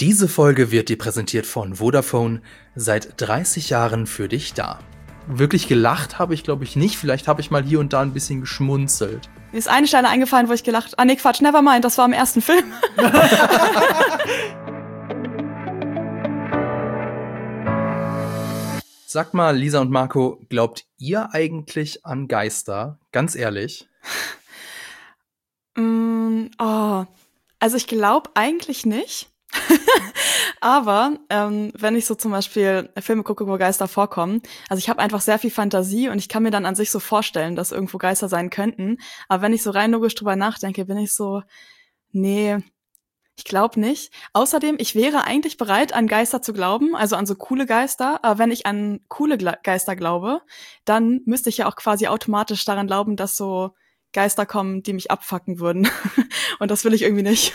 Diese Folge wird dir präsentiert von Vodafone, seit 30 Jahren für dich da. Wirklich gelacht habe ich, glaube ich, nicht. Vielleicht habe ich mal hier und da ein bisschen geschmunzelt. Mir ist eine Stelle eingefallen, wo ich gelacht habe. Ah, nee, Quatsch, nevermind, das war im ersten Film. Sagt mal, Lisa und Marco, glaubt ihr eigentlich an Geister? Ganz ehrlich. Also ich glaube eigentlich nicht. Aber wenn ich so zum Beispiel Filme gucke, wo Geister vorkommen, also ich habe einfach sehr viel Fantasie und ich kann mir dann an sich so vorstellen, dass irgendwo Geister sein könnten. Aber wenn ich so rein logisch drüber nachdenke, bin ich so, nee, ich glaube nicht. Außerdem, ich wäre eigentlich bereit, an Geister zu glauben, also an so coole Geister. Aber wenn ich an coole Geister glaube, dann müsste ich ja auch quasi automatisch daran glauben, dass so Geister kommen, die mich abfacken würden. Und das will ich irgendwie nicht.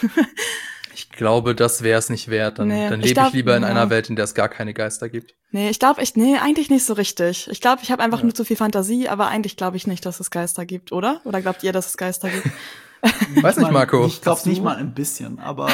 Ich glaube, das wäre es nicht wert. Dann lebe ich lieber in einer Welt, in der es gar keine Geister gibt. Nee, ich glaube echt, eigentlich nicht so richtig. Ich glaube, ich habe einfach nur zu viel Fantasie, aber eigentlich glaube ich nicht, dass es Geister gibt, oder? Oder glaubt ihr, dass es Geister gibt? Weiß nicht, Marco. Ich glaube nicht mal ein bisschen, aber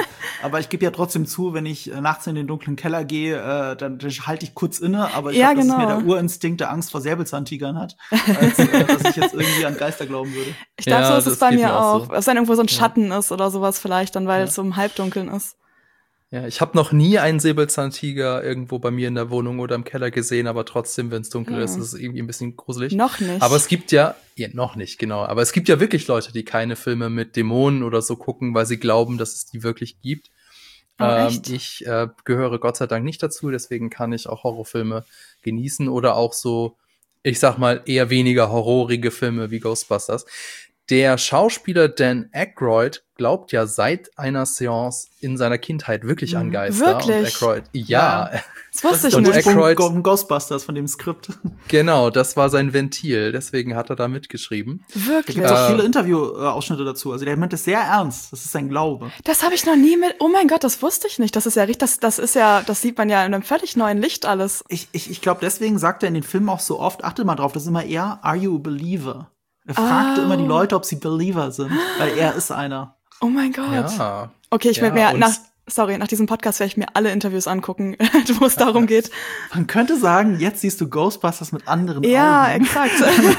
ich gebe ja trotzdem zu, wenn ich nachts in den dunklen Keller gehe, dann halte ich kurz inne, aber ich glaube, dass es mir der Urinstinkt der Angst vor Säbelzahntigern hat, als dass ich jetzt irgendwie an Geister glauben würde. Ich glaube, so ist es bei mir auch. So. Dass dann irgendwo so ein Schatten ist oder sowas vielleicht, dann weil es so im Halbdunkeln ist. Ja, ich habe noch nie einen Säbelzahntiger irgendwo bei mir in der Wohnung oder im Keller gesehen, aber trotzdem, wenn es dunkel ist, ist es irgendwie ein bisschen gruselig. Noch nicht. Aber es gibt ja, noch nicht, genau. Aber es gibt ja wirklich Leute, die keine Filme mit Dämonen oder so gucken, weil sie glauben, dass es die wirklich gibt. Echt? Ich gehöre Gott sei Dank nicht dazu, deswegen kann ich auch Horrorfilme genießen oder auch so, ich sag mal, eher weniger horrorige Filme wie Ghostbusters. Der Schauspieler Dan Aykroyd glaubt ja seit einer Seance in seiner Kindheit wirklich an Geister. Wirklich? Und Aykroyd, ja. Das wusste ich nicht. Aykroyd, Ghostbusters von dem Skript. Genau, das war sein Ventil. Deswegen hat er da mitgeschrieben. Wirklich? Da gibt auch viele Interview-Ausschnitte dazu. Also der meint es sehr ernst. Das ist sein Glaube. Das habe ich noch nie mit. Oh mein Gott, das wusste ich nicht. Das ist ja richtig. Das sieht man ja in einem völlig neuen Licht alles. Ich glaube, deswegen sagt er in den Filmen auch so oft, achtet mal drauf, das ist immer eher, are you a believer? Er fragte immer die Leute, ob sie Believer sind, weil er ist einer. Oh mein Gott. Ja. Okay, ich werde mir nach diesem Podcast werde ich mir alle Interviews angucken, wo es darum geht. Man könnte sagen, jetzt siehst du Ghostbusters mit anderen Augen. Ja, exakt.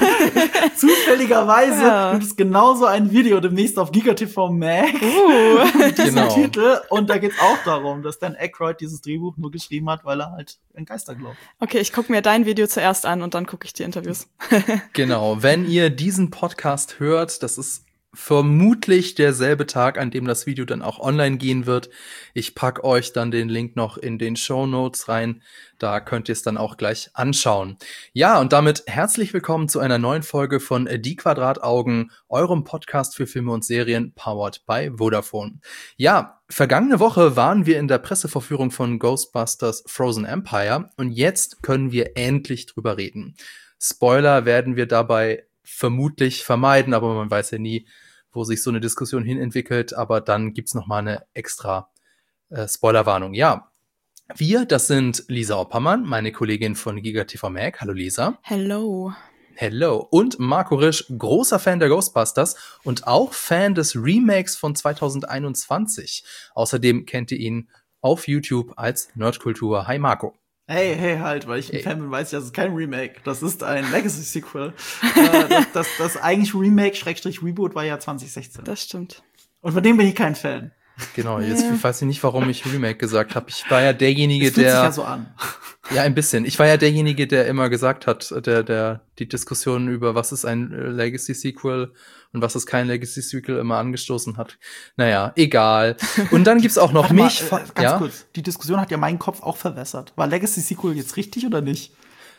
Zufälligerweise gibt es genauso ein Video demnächst auf GigaTV Mag mit diesem Titel. Und da geht es auch darum, dass Dan Aykroyd dieses Drehbuch nur geschrieben hat, weil er halt an Geister glaubt. Okay, ich gucke mir dein Video zuerst an und dann gucke ich die Interviews. Genau, wenn ihr diesen Podcast hört, das ist vermutlich derselbe Tag, an dem das Video dann auch online gehen wird. Ich pack euch dann den Link noch in den Shownotes rein. Da könnt ihr es dann auch gleich anschauen. Ja, und damit herzlich willkommen zu einer neuen Folge von Die Quadrataugen, eurem Podcast für Filme und Serien, powered by Vodafone. Ja, vergangene Woche waren wir in der Pressevorführung von Ghostbusters Frozen Empire und jetzt können wir endlich drüber reden. Spoiler werden wir dabei vermutlich vermeiden, aber man weiß ja nie, wo sich so eine Diskussion hin entwickelt, aber dann gibt's noch mal eine extra Spoilerwarnung. Ja, das sind Lisa Oppermann, meine Kollegin von GigaTV Mag. Hallo Lisa. Hello. Hello. Und Marco Risch, großer Fan der Ghostbusters und auch Fan des Remakes von 2021. Außerdem kennt ihr ihn auf YouTube als Nerdkultur. Hi Marco. Hey, halt, weil ich ein Fan bin, weiß ich, das ist kein Remake. Das ist ein Legacy-Sequel. das eigentlich Remake/Reboot war ja 2016. Das stimmt. Und von dem bin ich kein Fan. Genau, jetzt weiß ich nicht, warum ich Remake gesagt habe. Ich war ja derjenige, das fühlt sich ja so an. Ja, ein bisschen. Ich war ja derjenige, der immer gesagt hat, der die Diskussion über was ist ein Legacy-Sequel und was ist kein Legacy-Sequel immer angestoßen hat. Naja, egal. Und dann gibt's auch noch mich. Ganz kurz, die Diskussion hat ja meinen Kopf auch verwässert. War Legacy-Sequel jetzt richtig oder nicht?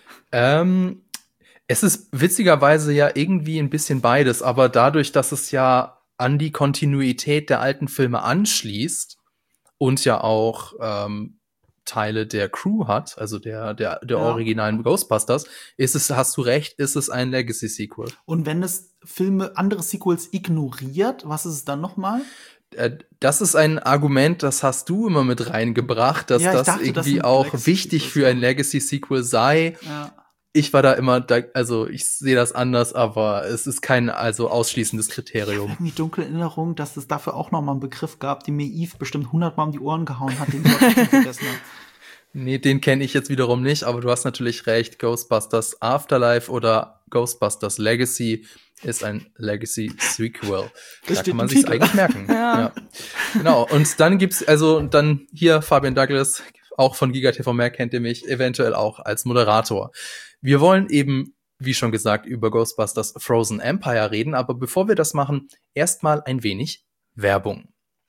Es ist witzigerweise ja irgendwie ein bisschen beides, aber dadurch, dass es ja an die Kontinuität der alten Filme anschließt und ja auch Teile der Crew hat, also der originalen Ghostbusters, hast du recht, ist es ein Legacy-Sequel. Und wenn es andere Sequels ignoriert, was ist es dann nochmal? Das ist ein Argument, das hast du immer mit reingebracht, dass das irgendwie auch wichtig für ein Legacy-Sequel sei. Ja. ich war da immer, also ich sehe das anders, aber es ist kein ausschließendes Kriterium. Ich habe die dunkle Erinnerung, dass es dafür auch noch mal einen Begriff gab, den mir Yves bestimmt 100-mal um die Ohren gehauen hat, den ich auch nicht vergessen habe. Nee, den kenne ich jetzt wiederum nicht, aber du hast natürlich recht. Ghostbusters Afterlife oder Ghostbusters Legacy ist ein Legacy-Sequel. Da kann man sich's eigentlich merken. Ja. Genau, und dann gibt's dann hier Fabian Douglas, auch von GigaTV Mehr kennt ihr mich, eventuell auch als Moderator. Wir wollen eben, wie schon gesagt, über Ghostbusters Frozen Empire reden, aber bevor wir das machen, erstmal ein wenig Werbung.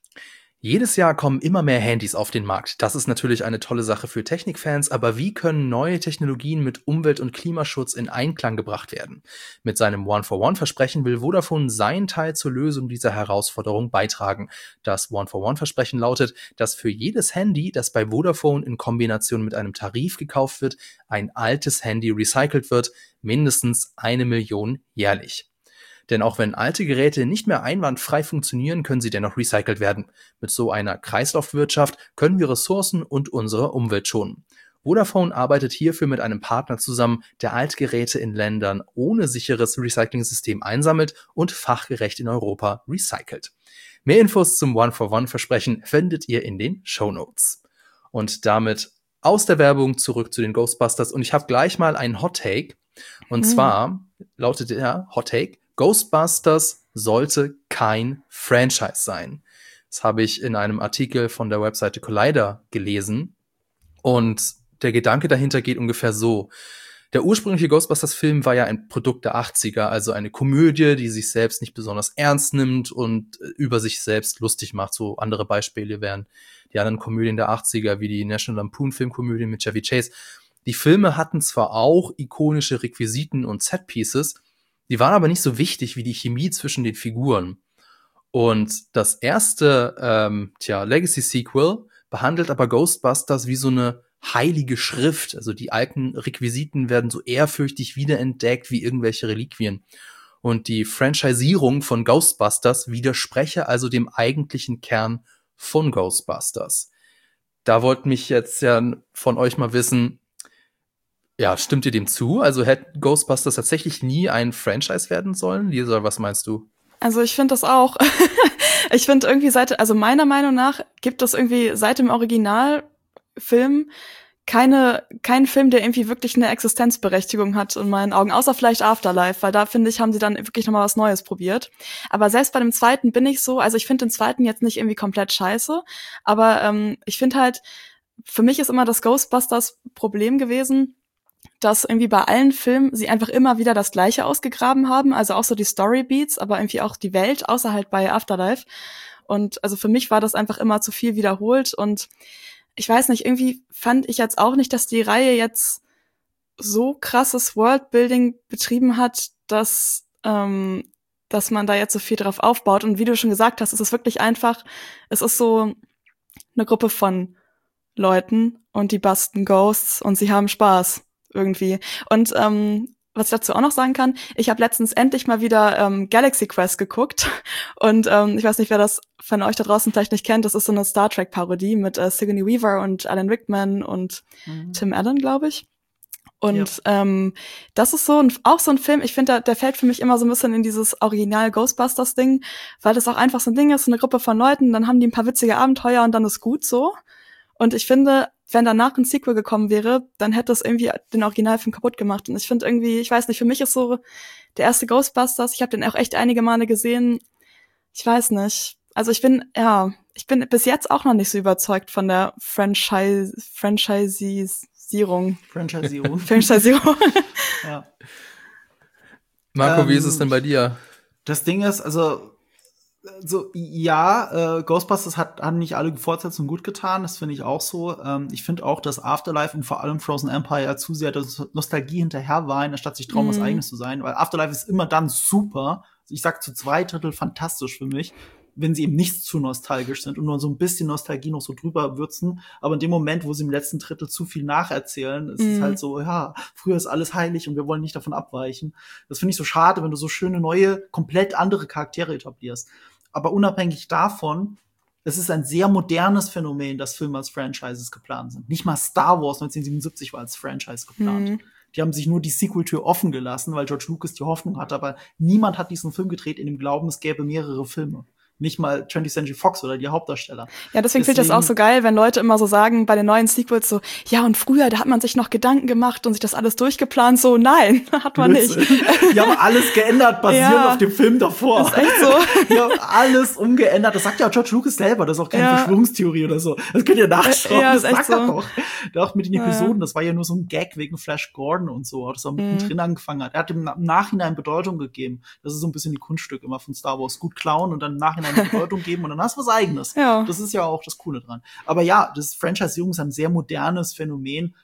Jedes Jahr kommen immer mehr Handys auf den Markt. Das ist natürlich eine tolle Sache für Technikfans, aber wie können neue Technologien mit Umwelt- und Klimaschutz in Einklang gebracht werden? Mit seinem One-for-One-Versprechen will Vodafone seinen Teil zur Lösung dieser Herausforderung beitragen. Das One-for-One-Versprechen lautet, dass für jedes Handy, das bei Vodafone in Kombination mit einem Tarif gekauft wird, ein altes Handy recycelt wird, mindestens 1 Million jährlich. Denn auch wenn alte Geräte nicht mehr einwandfrei funktionieren, können sie dennoch recycelt werden. Mit so einer Kreislaufwirtschaft können wir Ressourcen und unsere Umwelt schonen. Vodafone arbeitet hierfür mit einem Partner zusammen, der Altgeräte in Ländern ohne sicheres Recycling-System einsammelt und fachgerecht in Europa recycelt. Mehr Infos zum One-for-One-Versprechen findet ihr in den Shownotes. Und damit aus der Werbung zurück zu den Ghostbusters. Und ich habe gleich mal einen Hot-Take. Und zwar lautet der Hot-Take: Ghostbusters sollte kein Franchise sein. Das habe ich in einem Artikel von der Webseite Collider gelesen. Und der Gedanke dahinter geht ungefähr so. Der ursprüngliche Ghostbusters-Film war ja ein Produkt der 80er, also eine Komödie, die sich selbst nicht besonders ernst nimmt und über sich selbst lustig macht. So andere Beispiele wären die anderen Komödien der 80er, wie die National Lampoon-Filmkomödie mit Chevy Chase. Die Filme hatten zwar auch ikonische Requisiten und Set-Pieces, die waren aber nicht so wichtig wie die Chemie zwischen den Figuren. Und das erste Legacy-Sequel behandelt aber Ghostbusters wie so eine heilige Schrift. Also die alten Requisiten werden so ehrfürchtig wiederentdeckt wie irgendwelche Reliquien. Und die Franchisierung von Ghostbusters widerspreche also dem eigentlichen Kern von Ghostbusters. Da wollte mich jetzt ja von euch mal wissen, ja, stimmt ihr dem zu? Also hätte Ghostbusters tatsächlich nie ein Franchise werden sollen? Lisa, was meinst du? Also ich finde das auch. Ich finde irgendwie meiner Meinung nach gibt es irgendwie seit dem Originalfilm keinen Film, der irgendwie wirklich eine Existenzberechtigung hat in meinen Augen, außer vielleicht Afterlife, weil da, finde ich, haben sie dann wirklich nochmal was Neues probiert. Aber selbst bei dem zweiten bin ich so, also ich finde den zweiten jetzt nicht irgendwie komplett scheiße, aber ich finde halt, für mich ist immer das Ghostbusters-Problem gewesen, dass irgendwie bei allen Filmen sie einfach immer wieder das Gleiche ausgegraben haben, also auch so die Storybeats, aber irgendwie auch die Welt, außer halt bei Afterlife. Und also für mich war das einfach immer zu viel wiederholt und ich weiß nicht, irgendwie fand ich jetzt auch nicht, dass die Reihe jetzt so krasses Worldbuilding betrieben hat, dass man da jetzt so viel drauf aufbaut. Und wie du schon gesagt hast, es ist wirklich einfach, es ist so eine Gruppe von Leuten und die basten Ghosts und sie haben Spaß irgendwie. Und was ich dazu auch noch sagen kann, ich habe letztens endlich mal wieder Galaxy Quest geguckt und ich weiß nicht, wer das von euch da draußen vielleicht nicht kennt, das ist so eine Star Trek Parodie mit Sigourney Weaver und Alan Rickman und Tim Allen, glaube ich. Und das ist auch so ein Film, ich finde, der fällt für mich immer so ein bisschen in dieses Original Ghostbusters-Ding, weil das auch einfach so ein Ding ist, so eine Gruppe von Leuten, dann haben die ein paar witzige Abenteuer und dann ist gut so. Und ich finde, wenn danach ein Sequel gekommen wäre, dann hätte es irgendwie den Originalfilm kaputt gemacht. Und ich finde irgendwie, ich weiß nicht, für mich ist so der erste Ghostbusters, ich habe den auch echt einige Male gesehen, ich weiß nicht. Also ich bin bis jetzt auch noch nicht so überzeugt von der Franchisierung. Ja. Marco, wie ist es denn bei dir? Das Ding ist, Ghostbusters hat nicht alle Fortsetzungen gut getan, das finde ich auch so. Ich finde auch, dass Afterlife und vor allem Frozen Empire zu sehr der Nostalgie hinterher waren, anstatt sich trauen, was Eigenes zu sein. Weil Afterlife ist immer dann super, ich sag zu 2/3 fantastisch für mich, wenn sie eben nicht zu nostalgisch sind und nur so ein bisschen Nostalgie noch so drüber würzen. Aber in dem Moment, wo sie im letzten Drittel zu viel nacherzählen, ist es halt so, ja, früher ist alles heilig und wir wollen nicht davon abweichen. Das finde ich so schade, wenn du so schöne, neue, komplett andere Charaktere etablierst. Aber unabhängig davon, es ist ein sehr modernes Phänomen, dass Filme als Franchises geplant sind. Nicht mal Star Wars 1977 war als Franchise geplant. Die haben sich nur die Sequel-Tür offen gelassen, weil George Lucas die Hoffnung hatte, aber niemand hat diesen Film gedreht in dem Glauben, es gäbe mehrere Filme. Nicht mal 20th Century Fox oder die Hauptdarsteller. Ja, deswegen finde ich das auch so geil, wenn Leute immer so sagen, bei den neuen Sequels so, ja, und früher, da hat man sich noch Gedanken gemacht und sich das alles durchgeplant. So, nein, hat man nicht. Die haben alles geändert, basierend auf dem Film davor. Das ist echt so. Die haben alles umgeändert. Das sagt ja auch George Lucas selber. Das ist auch keine Verschwörungstheorie oder so. Das könnt ihr nachschauen. Ja, das sagt er doch. Der auch mit den Episoden. Das war ja nur so ein Gag wegen Flash Gordon und so. Das auch mittendrin angefangen hat. Er hat im Nachhinein Bedeutung gegeben. Das ist so ein bisschen die Kunststück immer von Star Wars. Gut klauen und dann im Nachhinein Bedeutung geben. Und dann hast du was Eigenes. Ja. Das ist ja auch das Coole dran. Aber ja, das Franchisierung ist ein sehr modernes Phänomen.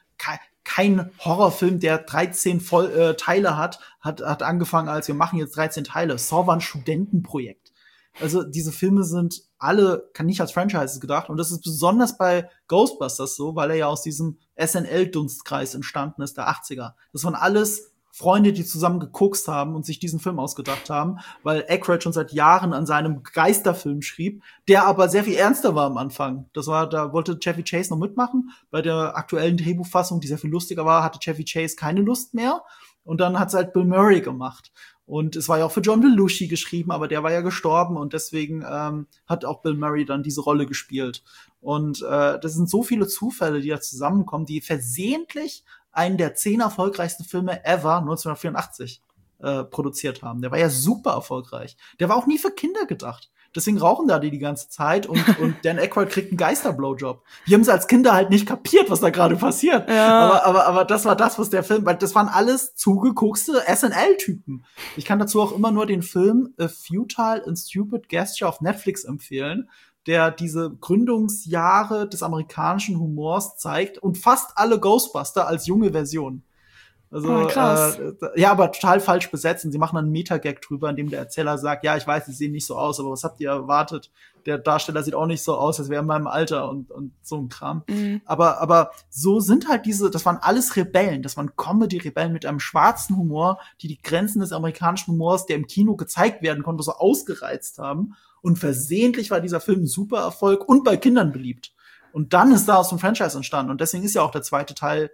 Kein Horrorfilm, der 13 Teile hat angefangen als, wir machen jetzt 13 Teile. Saw war ein Studentenprojekt. Also diese Filme sind alle, kann nicht als Franchises gedacht. Und das ist besonders bei Ghostbusters so, weil er ja aus diesem SNL-Dunstkreis entstanden ist, der 80er. Das waren alles Freunde, die zusammen gekokst haben und sich diesen Film ausgedacht haben, weil Aykroyd schon seit Jahren an seinem Geisterfilm schrieb, der aber sehr viel ernster war am Anfang. Da wollte Chevy Chase noch mitmachen. Bei der aktuellen Drehbuchfassung, die sehr viel lustiger war, hatte Chevy Chase keine Lust mehr. Und dann hat es halt Bill Murray gemacht. Und es war ja auch für John Belushi geschrieben, aber der war ja gestorben und deswegen hat auch Bill Murray dann diese Rolle gespielt. Und das sind so viele Zufälle, die da zusammenkommen, die versehentlich einen der 10 erfolgreichsten Filme ever 1984 produziert haben. Der war ja super erfolgreich. Der war auch nie für Kinder gedacht. Deswegen rauchen da die ganze Zeit und Dan Aykroyd kriegt einen Geister-Blowjob. Wir haben es als Kinder halt nicht kapiert, was da gerade passiert. Ja. Aber das war das, was der Film, weil das waren alles zugekokste SNL-Typen. Ich kann dazu auch immer nur den Film A Futile and Stupid Gesture auf Netflix empfehlen, der diese Gründungsjahre des amerikanischen Humors zeigt und fast alle Ghostbuster als junge Version. Also, krass. Ja, aber total falsch besetzt. Und sie machen dann einen Meta-Gag drüber, in dem der Erzähler sagt, ja, ich weiß, sie sehen nicht so aus, aber was habt ihr erwartet? Der Darsteller sieht auch nicht so aus, als wäre er in meinem Alter und so ein Kram. Mhm. Aber so sind halt das waren alles Rebellen. Das waren Comedy-Rebellen mit einem schwarzen Humor, die Grenzen des amerikanischen Humors, der im Kino gezeigt werden konnte, so ausgereizt haben. Und versehentlich war dieser Film ein super Erfolg und bei Kindern beliebt. Und dann ist daraus ein Franchise entstanden. Und deswegen ist ja auch der zweite Teil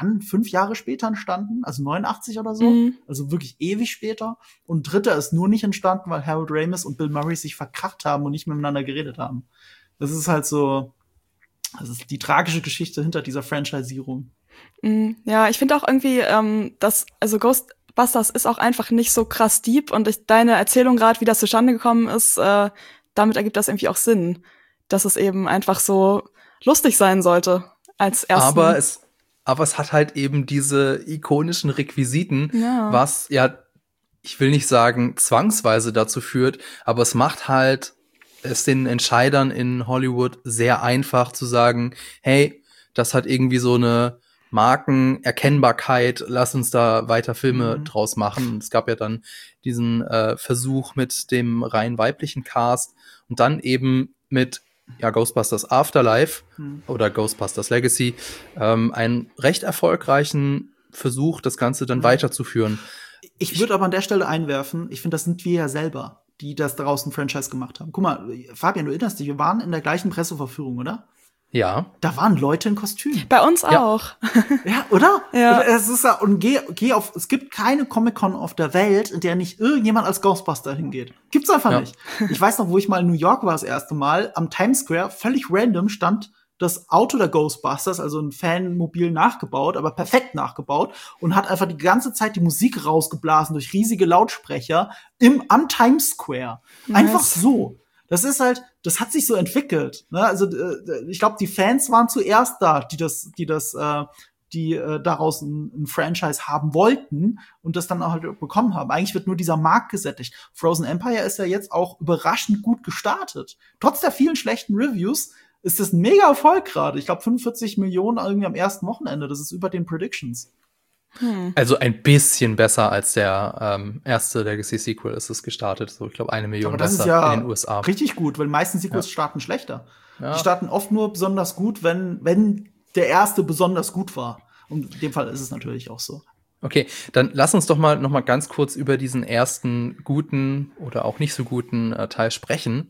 5 Jahre später entstanden, also 89 oder so, also wirklich ewig später. Und dritter ist nur nicht entstanden, weil Harold Ramis und Bill Murray sich verkracht haben und nicht miteinander geredet haben. Das ist halt so, das ist die tragische Geschichte hinter dieser Franchisierung. Ja, ich finde auch irgendwie, Ghostbusters ist auch einfach nicht so krass deep und deine Erzählung gerade, wie das zustande gekommen ist, damit ergibt das irgendwie auch Sinn, dass es eben einfach so lustig sein sollte als ersten. Aber es hat halt eben diese ikonischen Requisiten, was ja, ich will nicht sagen, zwangsweise dazu führt, aber es macht halt es den Entscheidern in Hollywood sehr einfach zu sagen, hey, das hat irgendwie so eine Markenerkennbarkeit, lass uns da weiter Filme draus machen. Und es gab ja dann diesen Versuch mit dem rein weiblichen Cast und dann eben mit Ghostbusters Afterlife oder Ghostbusters Legacy, einen recht erfolgreichen Versuch, das Ganze dann weiterzuführen. Ich würde aber an der Stelle einwerfen, ich finde, das sind wir ja selber, die das daraus ein Franchise gemacht haben. Guck mal, Fabian, du erinnerst dich, wir waren in der gleichen Presseverführung, oder? Ja. Da waren Leute in Kostüm. Bei uns auch. Ja, oder? Ja. Es ist und geh auf, es gibt keine Comic-Con auf der Welt, in der nicht irgendjemand als Ghostbuster hingeht. Gibt's einfach nicht. Ich weiß noch, wo ich mal in New York war das erste Mal, am Times Square, völlig random stand das Auto der Ghostbusters, also ein Fanmobil nachgebaut, aber perfekt nachgebaut und hat einfach die ganze Zeit die Musik rausgeblasen durch riesige Lautsprecher am Times Square. Nice. Einfach so. Das ist halt, das hat sich so entwickelt. Ne? Also ich glaube, die Fans waren zuerst da, die daraus ein Franchise haben wollten und das dann auch halt bekommen haben. Eigentlich wird nur dieser Markt gesättigt. Frozen Empire ist ja jetzt auch überraschend gut gestartet. Trotz der vielen schlechten Reviews ist das ein mega Erfolg gerade. Ich glaube 45 Millionen irgendwie am ersten Wochenende. Das ist über den Predictions. Also ein bisschen besser als der erste Legacy-Sequel ist es gestartet. So, ich glaube, 1 Million aber das besser ist ja in den USA. Richtig gut, weil die meisten Sequels starten schlechter. Ja. Die starten oft nur besonders gut, wenn der erste besonders gut war. Und in dem Fall ist es natürlich auch so. Okay, dann lass uns doch noch mal ganz kurz über diesen ersten guten oder auch nicht so guten Teil sprechen.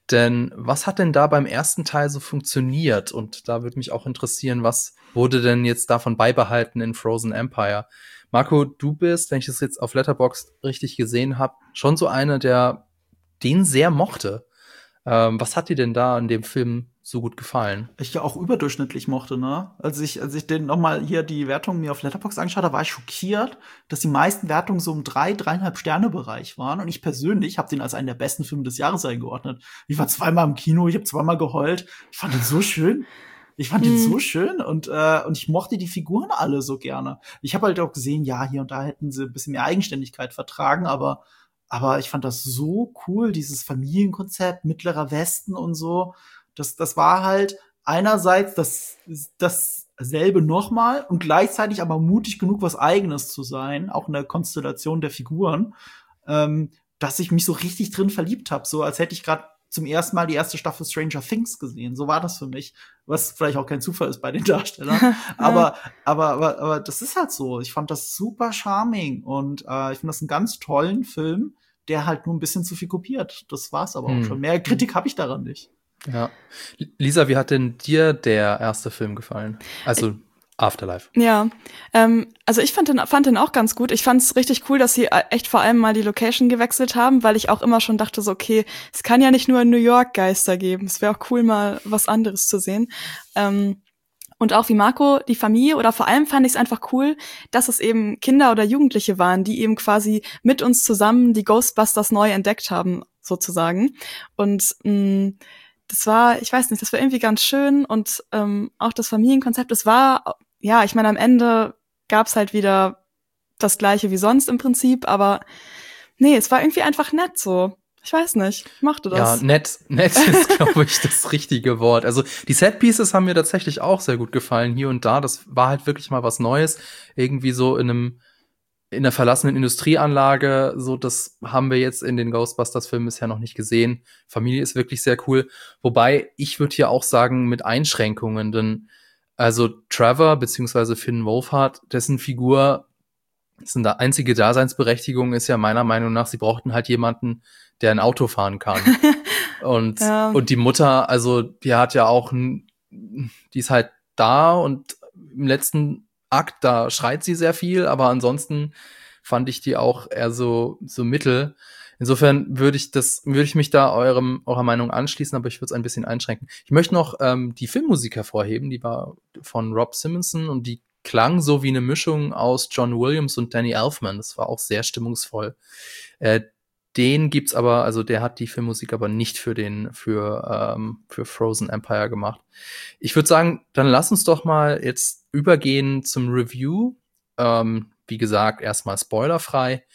Denn was hat denn da beim ersten Teil so funktioniert? Und da würde mich auch interessieren, was wurde denn jetzt davon beibehalten in Frozen Empire? Marco, du bist, wenn ich das jetzt auf Letterboxd richtig gesehen habe, schon so einer, der den sehr mochte. Was hat dir denn da in dem Film so gut gefallen? Ich ja auch überdurchschnittlich mochte, ne? Als ich den nochmal hier die Wertung mir auf Letterboxd angeschaut habe, war ich schockiert, dass die meisten Wertungen so im 3,5 Sterne Bereich waren. Und ich persönlich habe den als einen der besten Filme des Jahres eingeordnet. Ich war zweimal im Kino, ich habe zweimal geheult. Ich fand den so schön. Ich fand den so schön und ich mochte die Figuren alle so gerne. Ich habe halt auch gesehen, ja, hier und da hätten sie ein bisschen mehr Eigenständigkeit vertragen, aber ich fand das so cool, dieses Familienkonzept, Mittlerer Westen und so. Das war halt einerseits dasselbe nochmal und gleichzeitig aber mutig genug, was Eigenes zu sein, auch in der Konstellation der Figuren, dass ich mich so richtig drin verliebt habe, so als hätte ich gerade zum ersten Mal die erste Staffel Stranger Things gesehen. So war das für mich, was vielleicht auch kein Zufall ist bei den Darstellern. aber das ist halt so. Ich fand das super charming und ich finde das einen ganz tollen Film, der halt nur ein bisschen zu viel kopiert. Das war's aber auch schon. Mehr Kritik habe ich daran nicht. Ja. Lisa, wie hat denn dir der erste Film gefallen? Also Afterlife. Ja, also ich fand den auch ganz gut. Ich fand es richtig cool, dass sie echt vor allem mal die Location gewechselt haben, weil ich auch immer schon dachte so, okay, es kann ja nicht nur in New York Geister geben. Es wäre auch cool, mal was anderes zu sehen. Und auch wie Marco, die Familie, oder vor allem fand ich es einfach cool, dass es eben Kinder oder Jugendliche waren, die eben quasi mit uns zusammen die Ghostbusters neu entdeckt haben, sozusagen. Und das war, ich weiß nicht, das war irgendwie ganz schön und auch das Familienkonzept, es war, ja, ich meine, am Ende gab's halt wieder das Gleiche wie sonst im Prinzip, aber nee, es war irgendwie einfach nett so. Ich weiß nicht, ich mochte das. Ja, nett ist, glaube ich, das richtige Wort. Also die Setpieces haben mir tatsächlich auch sehr gut gefallen, hier und da. Das war halt wirklich mal was Neues. Irgendwie so in einer verlassenen Industrieanlage, so das haben wir jetzt in den Ghostbusters-Filmen bisher noch nicht gesehen. Familie ist wirklich sehr cool. Wobei, ich würde hier auch sagen, mit Einschränkungen, denn also Trevor beziehungsweise Finn Wolfhard, dessen Figur, dessen einzige Daseinsberechtigung ist ja meiner Meinung nach, sie brauchten halt jemanden, der ein Auto fahren kann. Und die Mutter, also die hat ja auch die ist halt da und im letzten Akt, da schreit sie sehr viel, aber ansonsten fand ich die auch eher so mittel. Insofern würde ich mich da eurer Meinung anschließen, aber ich würde es ein bisschen einschränken. Ich möchte noch die Filmmusik hervorheben, die war von Rob Simonson und die klang so wie eine Mischung aus John Williams und Danny Elfman. Das war auch sehr stimmungsvoll. Den gibt's aber, also der hat die Filmmusik aber nicht für Frozen Empire gemacht. Ich würde sagen, dann lass uns doch mal jetzt übergehen zum Review. Wie gesagt, erstmal spoilerfrei.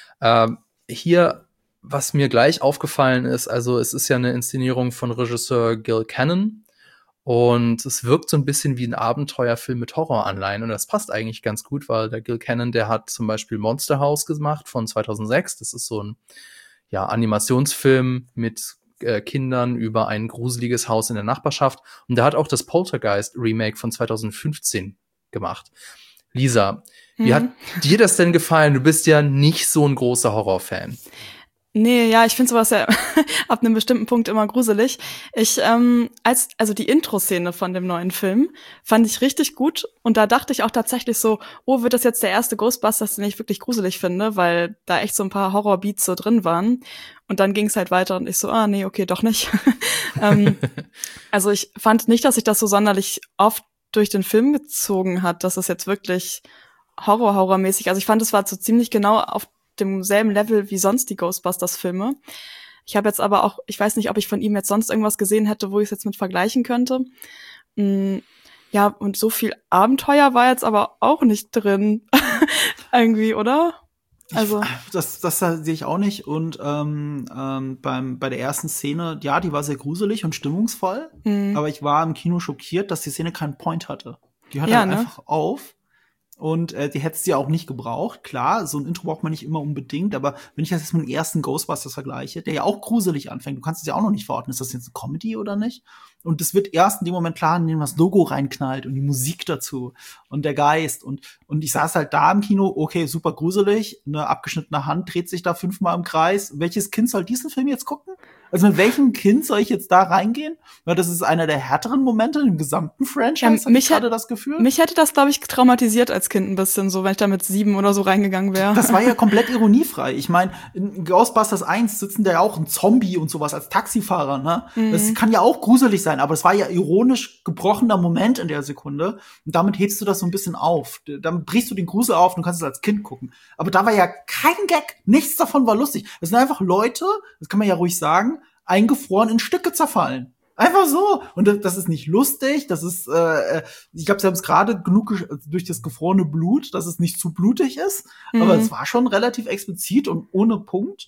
Hier, was mir gleich aufgefallen ist, also es ist ja eine Inszenierung von Regisseur Gil Cannon und es wirkt so ein bisschen wie ein Abenteuerfilm mit Horroranleihen und das passt eigentlich ganz gut, weil der Gil Cannon, der hat zum Beispiel Monster House gemacht von 2006. Das ist so ein Animationsfilm mit Kindern über ein gruseliges Haus in der Nachbarschaft. Und der hat auch das Poltergeist-Remake von 2015 gemacht. Lisa, wie hat dir das denn gefallen? Du bist ja nicht so ein großer Horrorfan. Nee, ja, ich finde sowas ja ab einem bestimmten Punkt immer gruselig. Also die Intro-Szene von dem neuen Film fand ich richtig gut und da dachte ich auch tatsächlich so, oh, wird das jetzt der erste Ghostbusters, den ich wirklich gruselig finde, weil da echt so ein paar Horror-Beats so drin waren und dann ging es halt weiter und ich so, nee, okay, doch nicht. Also ich fand nicht, dass sich das so sonderlich oft durch den Film gezogen hat, dass es jetzt wirklich Horrormäßig, also ich fand, es war so ziemlich genau auf demselben Level wie sonst die Ghostbusters-Filme. Ich habe jetzt aber auch, ich weiß nicht, ob ich von ihm jetzt sonst irgendwas gesehen hätte, wo ich es jetzt mit vergleichen könnte. Ja, und so viel Abenteuer war jetzt aber auch nicht drin. Irgendwie, oder? Also das sehe ich auch nicht. Und bei der ersten Szene, ja, die war sehr gruselig und stimmungsvoll. Aber ich war im Kino schockiert, dass die Szene keinen Point hatte. Die hört halt einfach auf. Und die hättest du ja auch nicht gebraucht. Klar, so ein Intro braucht man nicht immer unbedingt, aber wenn ich das jetzt mit dem ersten Ghostbusters vergleiche, der ja auch gruselig anfängt, du kannst es ja auch noch nicht verorten, ist das jetzt eine Comedy oder nicht? Und es wird erst in dem Moment klar, indem das Logo reinknallt und die Musik dazu und der Geist. Und ich saß halt da im Kino, okay, super gruselig, eine abgeschnittene Hand dreht sich da 5-mal im Kreis. Welches Kind soll diesen Film jetzt gucken? Also mit welchem Kind soll ich jetzt da reingehen? Weil das ist einer der härteren Momente im gesamten Franchise. Mich hatte das Gefühl. Mich hätte das, glaube ich, traumatisiert als Kind ein bisschen, so wenn ich da mit 7 oder so reingegangen wäre. Das war ja komplett ironiefrei. Ich meine, in Ghostbusters 1 sitzen da ja auch ein Zombie und sowas als Taxifahrer, ne? Das kann ja auch gruselig sein, aber es war ja ironisch gebrochener Moment in der Sekunde. Und damit hebst du das so ein bisschen auf. Damit brichst du den Grusel auf und du kannst es als Kind gucken. Aber da war ja kein Gag. Nichts davon war lustig. Das sind einfach Leute, das kann man ja ruhig sagen, eingefroren in Stücke zerfallen. Einfach so. Und das ist nicht lustig. Das ist, ich glaube, sie haben es gerade genug durch das gefrorene Blut, dass es nicht zu blutig ist. Aber es war schon relativ explizit und ohne Punkt.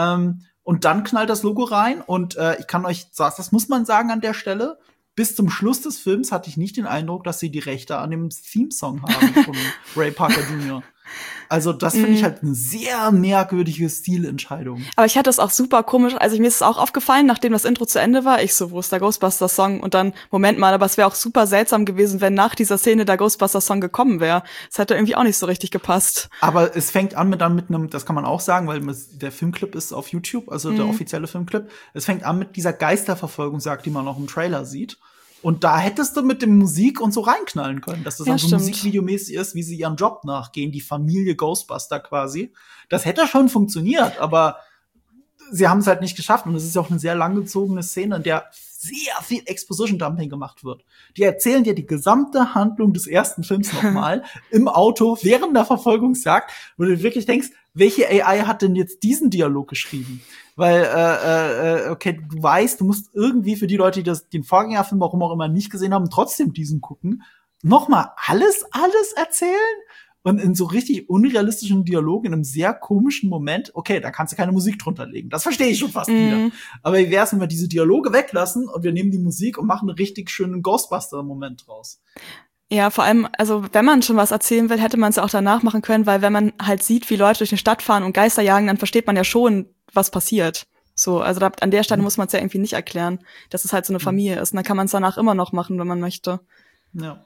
Und dann knallt das Logo rein. Und ich kann euch, das muss man sagen an der Stelle, bis zum Schluss des Films hatte ich nicht den Eindruck, dass sie die Rechte an dem Theme-Song haben von Ray Parker Jr. Also das finde ich halt eine sehr merkwürdige Stilentscheidung. Aber ich hatte es auch super komisch, also mir ist es auch aufgefallen, nachdem das Intro zu Ende war, ich so, wo ist der Ghostbusters-Song? Und dann, Moment mal, aber es wäre auch super seltsam gewesen, wenn nach dieser Szene der Ghostbusters-Song gekommen wäre. Das hätte irgendwie auch nicht so richtig gepasst. Aber es fängt an mit einem, das kann man auch sagen, weil der Filmclip ist auf YouTube, also der offizielle Filmclip. Es fängt an mit dieser Geisterverfolgungsjagd, die man noch im Trailer sieht. Und da hättest du mit dem Musik und so reinknallen können, dass das dann so musikvideomäßig ist, wie sie ihren Job nachgehen, die Familie Ghostbuster quasi. Das hätte schon funktioniert, aber sie haben es halt nicht geschafft. Und es ist ja auch eine sehr langgezogene Szene, in der sehr viel Exposition-Dumping gemacht wird. Die erzählen dir die gesamte Handlung des ersten Films nochmal im Auto während der Verfolgungsjagd, wo du wirklich denkst, welche AI hat denn jetzt diesen Dialog geschrieben? Weil, okay, du weißt, du musst irgendwie für die Leute, die den Vorgängerfilm, warum auch immer, nicht gesehen haben, trotzdem diesen gucken, nochmal alles erzählen? Und in so richtig unrealistischen Dialogen, in einem sehr komischen Moment, okay, da kannst du keine Musik drunter legen. Das verstehe ich schon fast wieder. Aber wie wär's, wenn wir diese Dialoge weglassen und wir nehmen die Musik und machen einen richtig schönen Ghostbuster-Moment draus? Ja, vor allem, also wenn man schon was erzählen will, hätte man es auch danach machen können, weil wenn man halt sieht, wie Leute durch eine Stadt fahren und Geister jagen, dann versteht man ja schon, was passiert. So, also an der Stelle muss man es ja irgendwie nicht erklären, dass es halt so eine Familie ist. Und dann kann man es danach immer noch machen, wenn man möchte. Ja.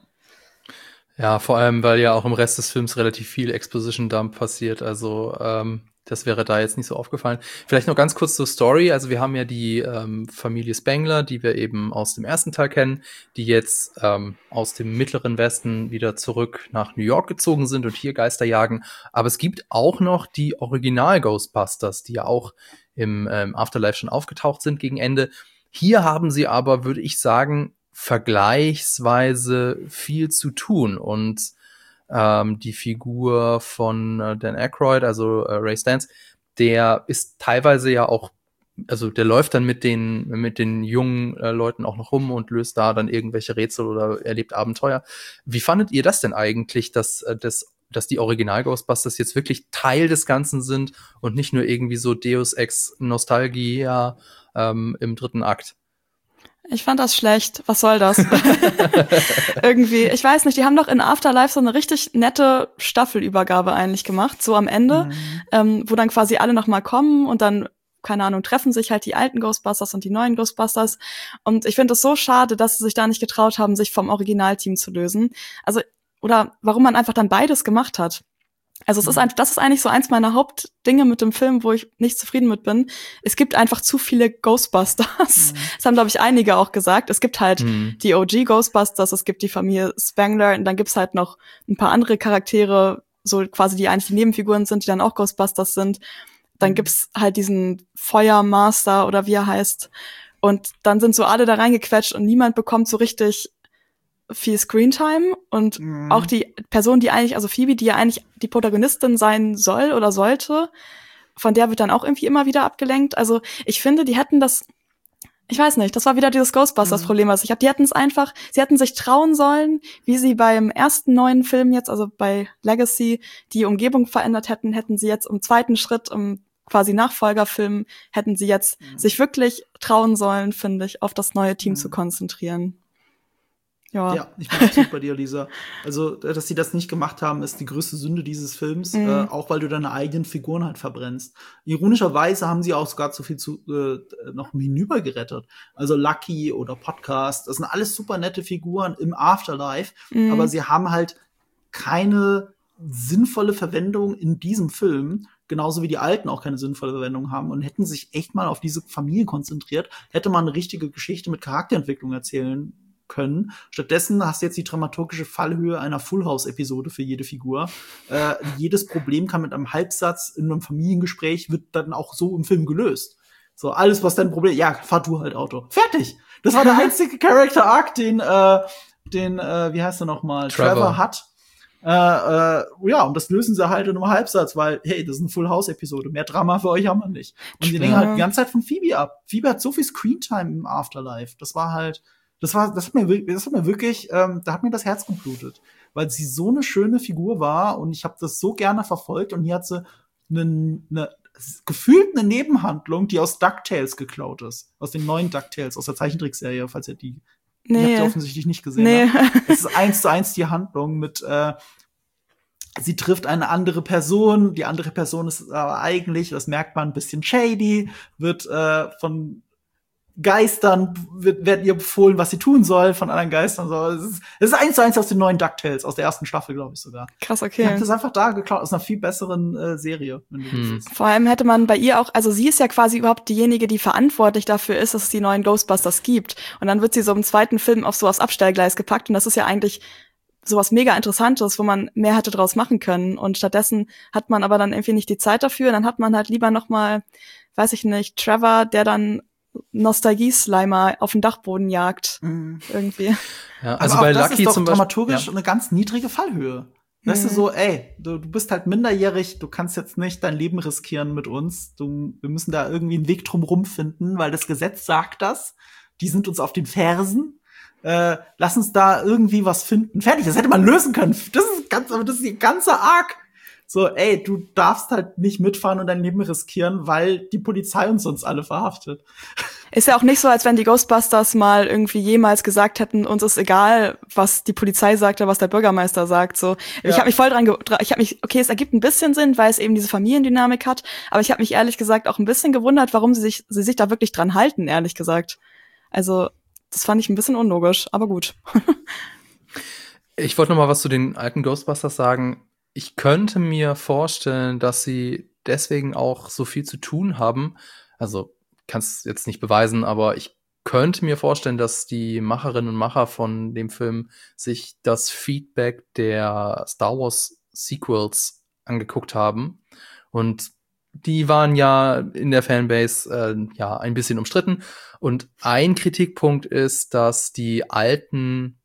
Ja, vor allem, weil ja auch im Rest des Films relativ viel Exposition-Dump passiert. Also das wäre da jetzt nicht so aufgefallen. Vielleicht noch ganz kurz zur Story. Also wir haben ja die Familie Spengler, die wir eben aus dem ersten Teil kennen, die jetzt aus dem mittleren Westen wieder zurück nach New York gezogen sind und hier Geister jagen. Aber es gibt auch noch die Original-Ghostbusters, die ja auch im Afterlife schon aufgetaucht sind gegen Ende. Hier haben sie aber, würde ich sagen, vergleichsweise viel zu tun und die Figur von Dan Aykroyd, also Ray Stantz, der ist teilweise ja auch, also der läuft dann mit den jungen Leuten auch noch rum und löst da dann irgendwelche Rätsel oder erlebt Abenteuer. Wie fandet ihr das denn eigentlich, dass die Original Ghostbusters jetzt wirklich Teil des Ganzen sind und nicht nur irgendwie so Deus Ex Nostalgia im dritten Akt? Ich fand das schlecht. Was soll das? Irgendwie, ich weiß nicht, die haben doch in Afterlife so eine richtig nette Staffelübergabe eigentlich gemacht, so am Ende, wo dann quasi alle noch mal kommen und dann, keine Ahnung, treffen sich halt die alten Ghostbusters und die neuen Ghostbusters. Und ich finde es so schade, dass sie sich da nicht getraut haben, sich vom Originalteam zu lösen. Also, oder warum man einfach dann beides gemacht hat. Also das ist eigentlich so eins meiner Hauptdinge mit dem Film, wo ich nicht zufrieden mit bin. Es gibt einfach zu viele Ghostbusters. Das haben, glaube ich, einige auch gesagt. Es gibt halt die OG Ghostbusters, es gibt die Familie Spengler und dann gibt's halt noch ein paar andere Charaktere, so quasi die eigentlich die Nebenfiguren sind, die dann auch Ghostbusters sind. Dann gibt's halt diesen Feuermaster oder wie er heißt. Und dann sind so alle da reingequetscht und niemand bekommt so richtig viel Screentime und auch die Person, die eigentlich, also Phoebe, die ja eigentlich die Protagonistin sein soll oder sollte, von der wird dann auch irgendwie immer wieder abgelenkt. Also ich finde, die hätten das, ich weiß nicht, das war wieder dieses Ghostbusters-Problem, was ich habe. Die hätten es einfach, sie hätten sich trauen sollen, wie sie beim ersten neuen Film jetzt, also bei Legacy, die Umgebung verändert hätten, hätten sie jetzt im zweiten Schritt, im quasi Nachfolgerfilm, hätten sie jetzt sich wirklich trauen sollen, finde ich, auf das neue Team zu konzentrieren. Ja, ich bin absolut bei dir, Lisa. Also, dass sie das nicht gemacht haben, ist die größte Sünde dieses Films, auch weil du deine eigenen Figuren halt verbrennst. Ironischerweise haben sie auch sogar zu viel noch hinübergerettet. Also Lucky oder Podcast, das sind alles super nette Figuren im Afterlife, aber sie haben halt keine sinnvolle Verwendung in diesem Film. genauso wie die alten auch keine sinnvolle Verwendung haben und hätten sich echt mal auf diese Familie konzentriert, hätte man eine richtige Geschichte mit Charakterentwicklung erzählen können. Stattdessen hast du jetzt die dramaturgische Fallhöhe einer Full-House-Episode für jede Figur. Jedes Problem kann mit einem Halbsatz in einem Familiengespräch wird dann auch so im Film gelöst. So, alles, was dein Problem, ja, fahr du halt Auto. Fertig! Das war der einzige Character-Arc, den wie heißt er nochmal? Trevor hat. Ja, und das lösen sie halt in einem Halbsatz, weil, hey, das ist eine Full-House-Episode. Mehr Drama für euch haben wir nicht. Und die lenken halt die ganze Zeit von Phoebe ab. Phoebe hat so viel Screentime im Afterlife. Das hat mir wirklich, da hat mir das Herz geblutet. Weil sie so eine schöne Figur war und ich habe das so gerne verfolgt und hier hat sie gefühlt eine Nebenhandlung, die aus DuckTales geklaut ist. Aus den neuen DuckTales, aus der Zeichentrickserie, falls ihr die habt ihr offensichtlich nicht gesehen. Es ist 1:1 die Handlung mit sie trifft eine andere Person, die andere Person ist aber eigentlich, das merkt man, ein bisschen shady, wird von Geistern, werden ihr befohlen, was sie tun soll, von anderen Geistern. So. Es ist 1:1 aus den neuen DuckTales, aus der ersten Staffel, glaube ich sogar. Krass, okay. Ich hab das einfach da geklaut, aus einer viel besseren Serie. Wenn du das siehst. Vor allem hätte man bei ihr auch, also sie ist ja quasi überhaupt diejenige, die verantwortlich dafür ist, dass es die neuen Ghostbusters gibt. Und dann wird sie so im zweiten Film aufs Abstellgleis gepackt. Und das ist ja eigentlich sowas mega Interessantes, wo man mehr hätte draus machen können. Und stattdessen hat man aber dann irgendwie nicht die Zeit dafür. Und dann hat man halt lieber noch mal, weiß ich nicht, Trevor, der dann Nostalgie-Slimer auf den Dachboden jagt. Irgendwie. Ja, also bei das Lucky ist doch zum dramaturgisch Beispiel, eine ganz niedrige Fallhöhe. Weißt du, so, ey, du bist halt minderjährig, du kannst jetzt nicht dein Leben riskieren mit uns. Wir müssen da irgendwie einen Weg drum finden, weil das Gesetz sagt das. Die sind uns auf den Fersen. Lass uns da irgendwie was finden. Fertig, das hätte man lösen können. Das ist die ganze Arc. So, ey, du darfst halt nicht mitfahren und dein Leben riskieren, weil die Polizei uns sonst alle verhaftet. Ist ja auch nicht so, als wenn die Ghostbusters mal irgendwie jemals gesagt hätten, uns ist egal, was die Polizei sagt oder was der Bürgermeister sagt. So, ja. Ich habe mich voll okay, es ergibt ein bisschen Sinn, weil es eben diese Familiendynamik hat, aber ich habe mich ehrlich gesagt auch ein bisschen gewundert, warum sie sich da wirklich dran halten, ehrlich gesagt. Also, das fand ich ein bisschen unlogisch, aber gut. Ich wollte noch mal was zu den alten Ghostbusters sagen. Ich könnte mir vorstellen, dass sie deswegen auch so viel zu tun haben. Also, kann es jetzt nicht beweisen, aber ich könnte mir vorstellen, dass die Macherinnen und Macher von dem Film sich das Feedback der Star Wars Sequels angeguckt haben. Und die waren ja in der Fanbase ein bisschen umstritten. Und ein Kritikpunkt ist, dass die alten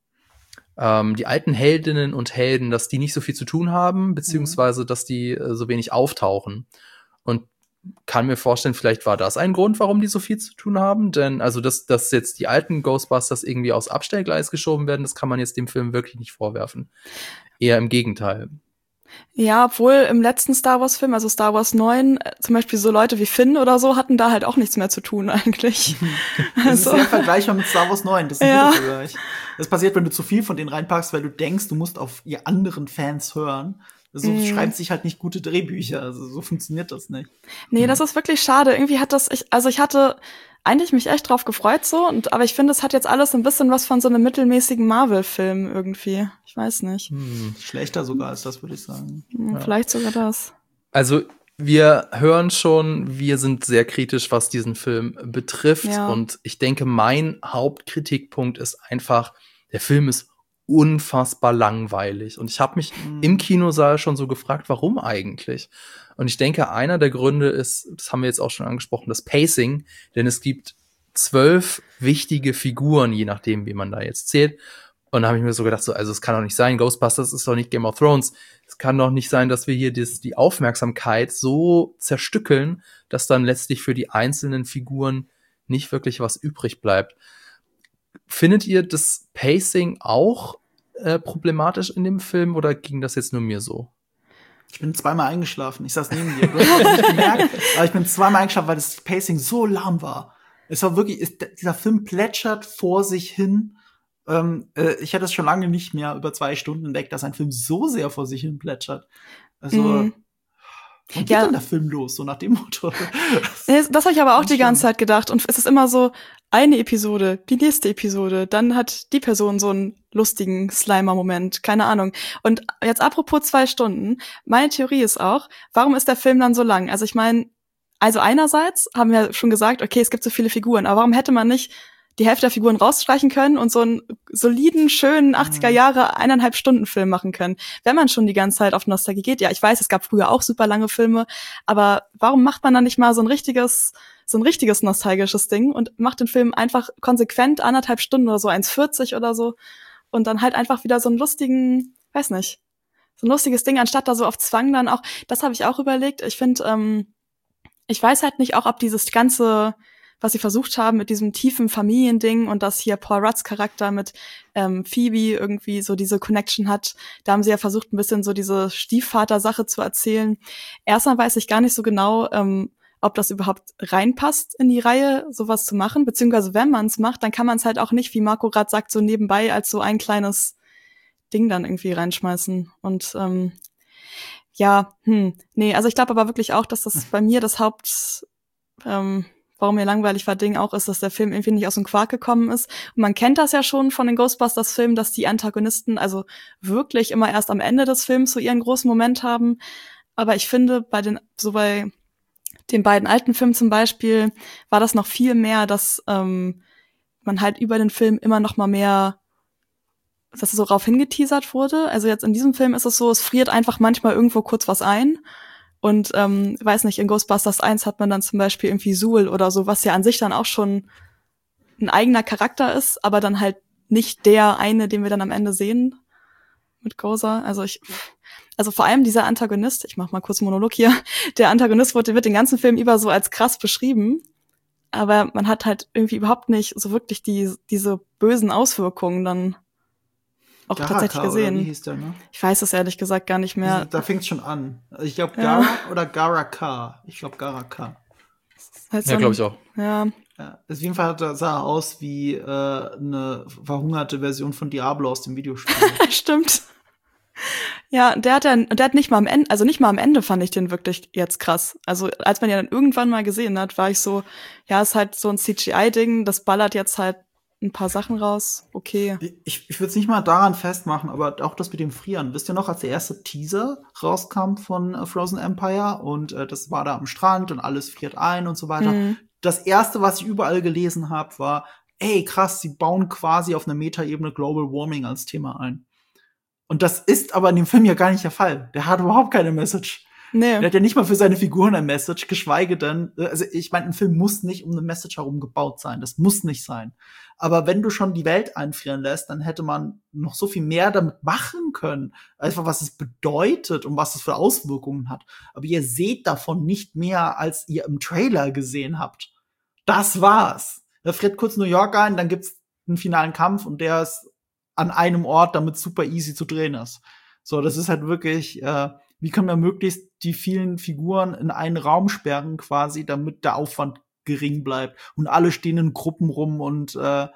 Heldinnen und Helden, dass die nicht so viel zu tun haben, beziehungsweise, dass die so wenig auftauchen. Und kann mir vorstellen, vielleicht war das ein Grund, warum die so viel zu tun haben. Denn, also, dass jetzt die alten Ghostbusters irgendwie aufs Abstellgleis geschoben werden, das kann man jetzt dem Film wirklich nicht vorwerfen. Eher im Gegenteil. Ja, obwohl im letzten Star Wars Film, also Star Wars 9, zum Beispiel so Leute wie Finn oder so hatten da halt auch nichts mehr zu tun eigentlich. Das ist sehr vergleichbar mit Star Wars 9, das ist ein guter Vergleich. Das passiert, wenn du zu viel von denen reinpackst, weil du denkst, du musst auf ihr anderen Fans hören. So schreibt sich halt nicht gute Drehbücher, also so funktioniert das nicht. Nee, das ist wirklich schade. Irgendwie hat ich hatte eigentlich mich echt drauf gefreut so, aber ich finde, es hat jetzt alles ein bisschen was von so einem mittelmäßigen Marvel-Film irgendwie. Ich weiß nicht. Schlechter sogar als das, würde ich sagen. Vielleicht sogar das. Also, wir hören schon, wir sind sehr kritisch, was diesen Film betrifft. Ja. Und ich denke, mein Hauptkritikpunkt ist einfach, der Film ist unfassbar langweilig. Und ich habe mich im Kinosaal schon so gefragt, warum eigentlich? Und ich denke, einer der Gründe ist, das haben wir jetzt auch schon angesprochen, das Pacing. Denn es gibt 12 wichtige Figuren, je nachdem, wie man da jetzt zählt. Und da habe ich mir so gedacht, also es kann doch nicht sein, Ghostbusters ist doch nicht Game of Thrones. Es kann doch nicht sein, dass wir hier die Aufmerksamkeit so zerstückeln, dass dann letztlich für die einzelnen Figuren nicht wirklich was übrig bleibt. Findet ihr das Pacing auch problematisch in dem Film oder ging das jetzt nur mir so? Ich bin zweimal eingeschlafen. Ich saß neben dir. Du hast es nicht gemerkt, aber ich bin zweimal eingeschlafen, weil das Pacing so lahm war. Es war wirklich, dieser Film plätschert vor sich hin. Ich hatte es schon lange nicht mehr über 2 Stunden entdeckt, dass ein Film so sehr vor sich hin plätschert. Also, wann geht denn der Film los? So nach dem Motto. Das habe ich aber auch die ganze Zeit gedacht. Und es ist immer so, eine Episode, die nächste Episode, dann hat die Person so einen lustigen Slimer-Moment, keine Ahnung. Und jetzt apropos 2 Stunden, meine Theorie ist auch, warum ist der Film dann so lang? Also ich meine, also einerseits haben wir schon gesagt, okay, es gibt so viele Figuren, aber warum hätte man nicht die Hälfte der Figuren rausstreichen können und so einen soliden, schönen 80er-Jahre 1,5-Stunden-Film machen können, wenn man schon die ganze Zeit auf Nostalgie geht? Ja, ich weiß, es gab früher auch super lange Filme, aber warum macht man dann nicht mal so ein richtiges nostalgisches Ding und macht den Film einfach konsequent 1,5 Stunden oder so, 1,40 oder so und dann halt einfach wieder so einen lustigen, weiß nicht, so ein lustiges Ding, anstatt da so auf Zwang dann auch, das habe ich auch überlegt. Ich finde, ich weiß halt nicht auch, ob dieses ganze, was sie versucht haben mit diesem tiefen Familiending und dass hier Paul Rudds Charakter mit Phoebe irgendwie so diese Connection hat. Da haben sie ja versucht, ein bisschen so diese Stiefvater-Sache zu erzählen. Erstmal weiß ich gar nicht so genau, ob das überhaupt reinpasst in die Reihe, sowas zu machen. Beziehungsweise wenn man es macht, dann kann man es halt auch nicht, wie Marco gerade sagt, so nebenbei als so ein kleines Ding dann irgendwie reinschmeißen. Und nee, also ich glaube aber wirklich auch, dass das bei mir das warum mir langweilig war, Ding auch ist, dass der Film irgendwie nicht aus dem Quark gekommen ist. Und man kennt das ja schon von den Ghostbusters-Filmen, dass die Antagonisten also wirklich immer erst am Ende des Films so ihren großen Moment haben. Aber ich finde, bei den beiden alten Filmen zum Beispiel war das noch viel mehr, dass man halt über den Film immer noch mal mehr, dass es so rauf hingeteasert wurde. Also jetzt in diesem Film ist es so, es friert einfach manchmal irgendwo kurz was ein. Und weiß nicht, in Ghostbusters 1 hat man dann zum Beispiel irgendwie Zuul oder so, was ja an sich dann auch schon ein eigener Charakter ist, aber dann halt nicht der eine, den wir dann am Ende sehen mit Gozer. Also vor allem dieser Antagonist, ich mach mal kurz einen Monolog hier, der Antagonist wird den ganzen Film über so als krass beschrieben, aber man hat halt irgendwie überhaupt nicht so wirklich diese bösen Auswirkungen dann auch Garaka, tatsächlich gesehen. oder wie hieß der, ne? Ich weiß es ehrlich gesagt gar nicht mehr. Da fängt's schon an. Also ich glaube Garak oder Garaka. Ich glaube Garaka. Halt ja, glaube ich auch. Ja. Auf jeden Fall sah er aus wie eine verhungerte Version von Diablo aus dem Videospiel. Stimmt. Ja, der hat nicht mal am Ende, also nicht mal am Ende fand ich den wirklich jetzt krass. Also als man ja dann irgendwann mal gesehen hat, war ich so, ja, ist halt so ein CGI-Ding, das ballert jetzt halt ein paar Sachen raus, okay. Ich würde es nicht mal daran festmachen, aber auch das mit dem Frieren. Wisst ihr noch, als der erste Teaser rauskam von Frozen Empire und das war da am Strand und alles friert ein und so weiter. Das erste, was ich überall gelesen habe, war, ey, krass, sie bauen quasi auf einer Metaebene Global Warming als Thema ein. Und das ist aber in dem Film ja gar nicht der Fall. Der hat überhaupt keine Message. Nee. Der hat ja nicht mal für seine Figuren eine Message, geschweige denn, also ich meine, ein Film muss nicht um eine Message herum gebaut sein. Das muss nicht sein. Aber wenn du schon die Welt einfrieren lässt, dann hätte man noch so viel mehr damit machen können. Einfach, was es bedeutet und was es für Auswirkungen hat. Aber ihr seht davon nicht mehr, als ihr im Trailer gesehen habt. Das war's. Da friert kurz New York ein, dann gibt's einen finalen Kampf und der ist an einem Ort, damit super easy zu drehen ist. So, das ist halt wirklich, wie können wir möglichst die vielen Figuren in einen Raum sperren quasi, damit der Aufwand gering bleibt und alle stehen in Gruppen rum und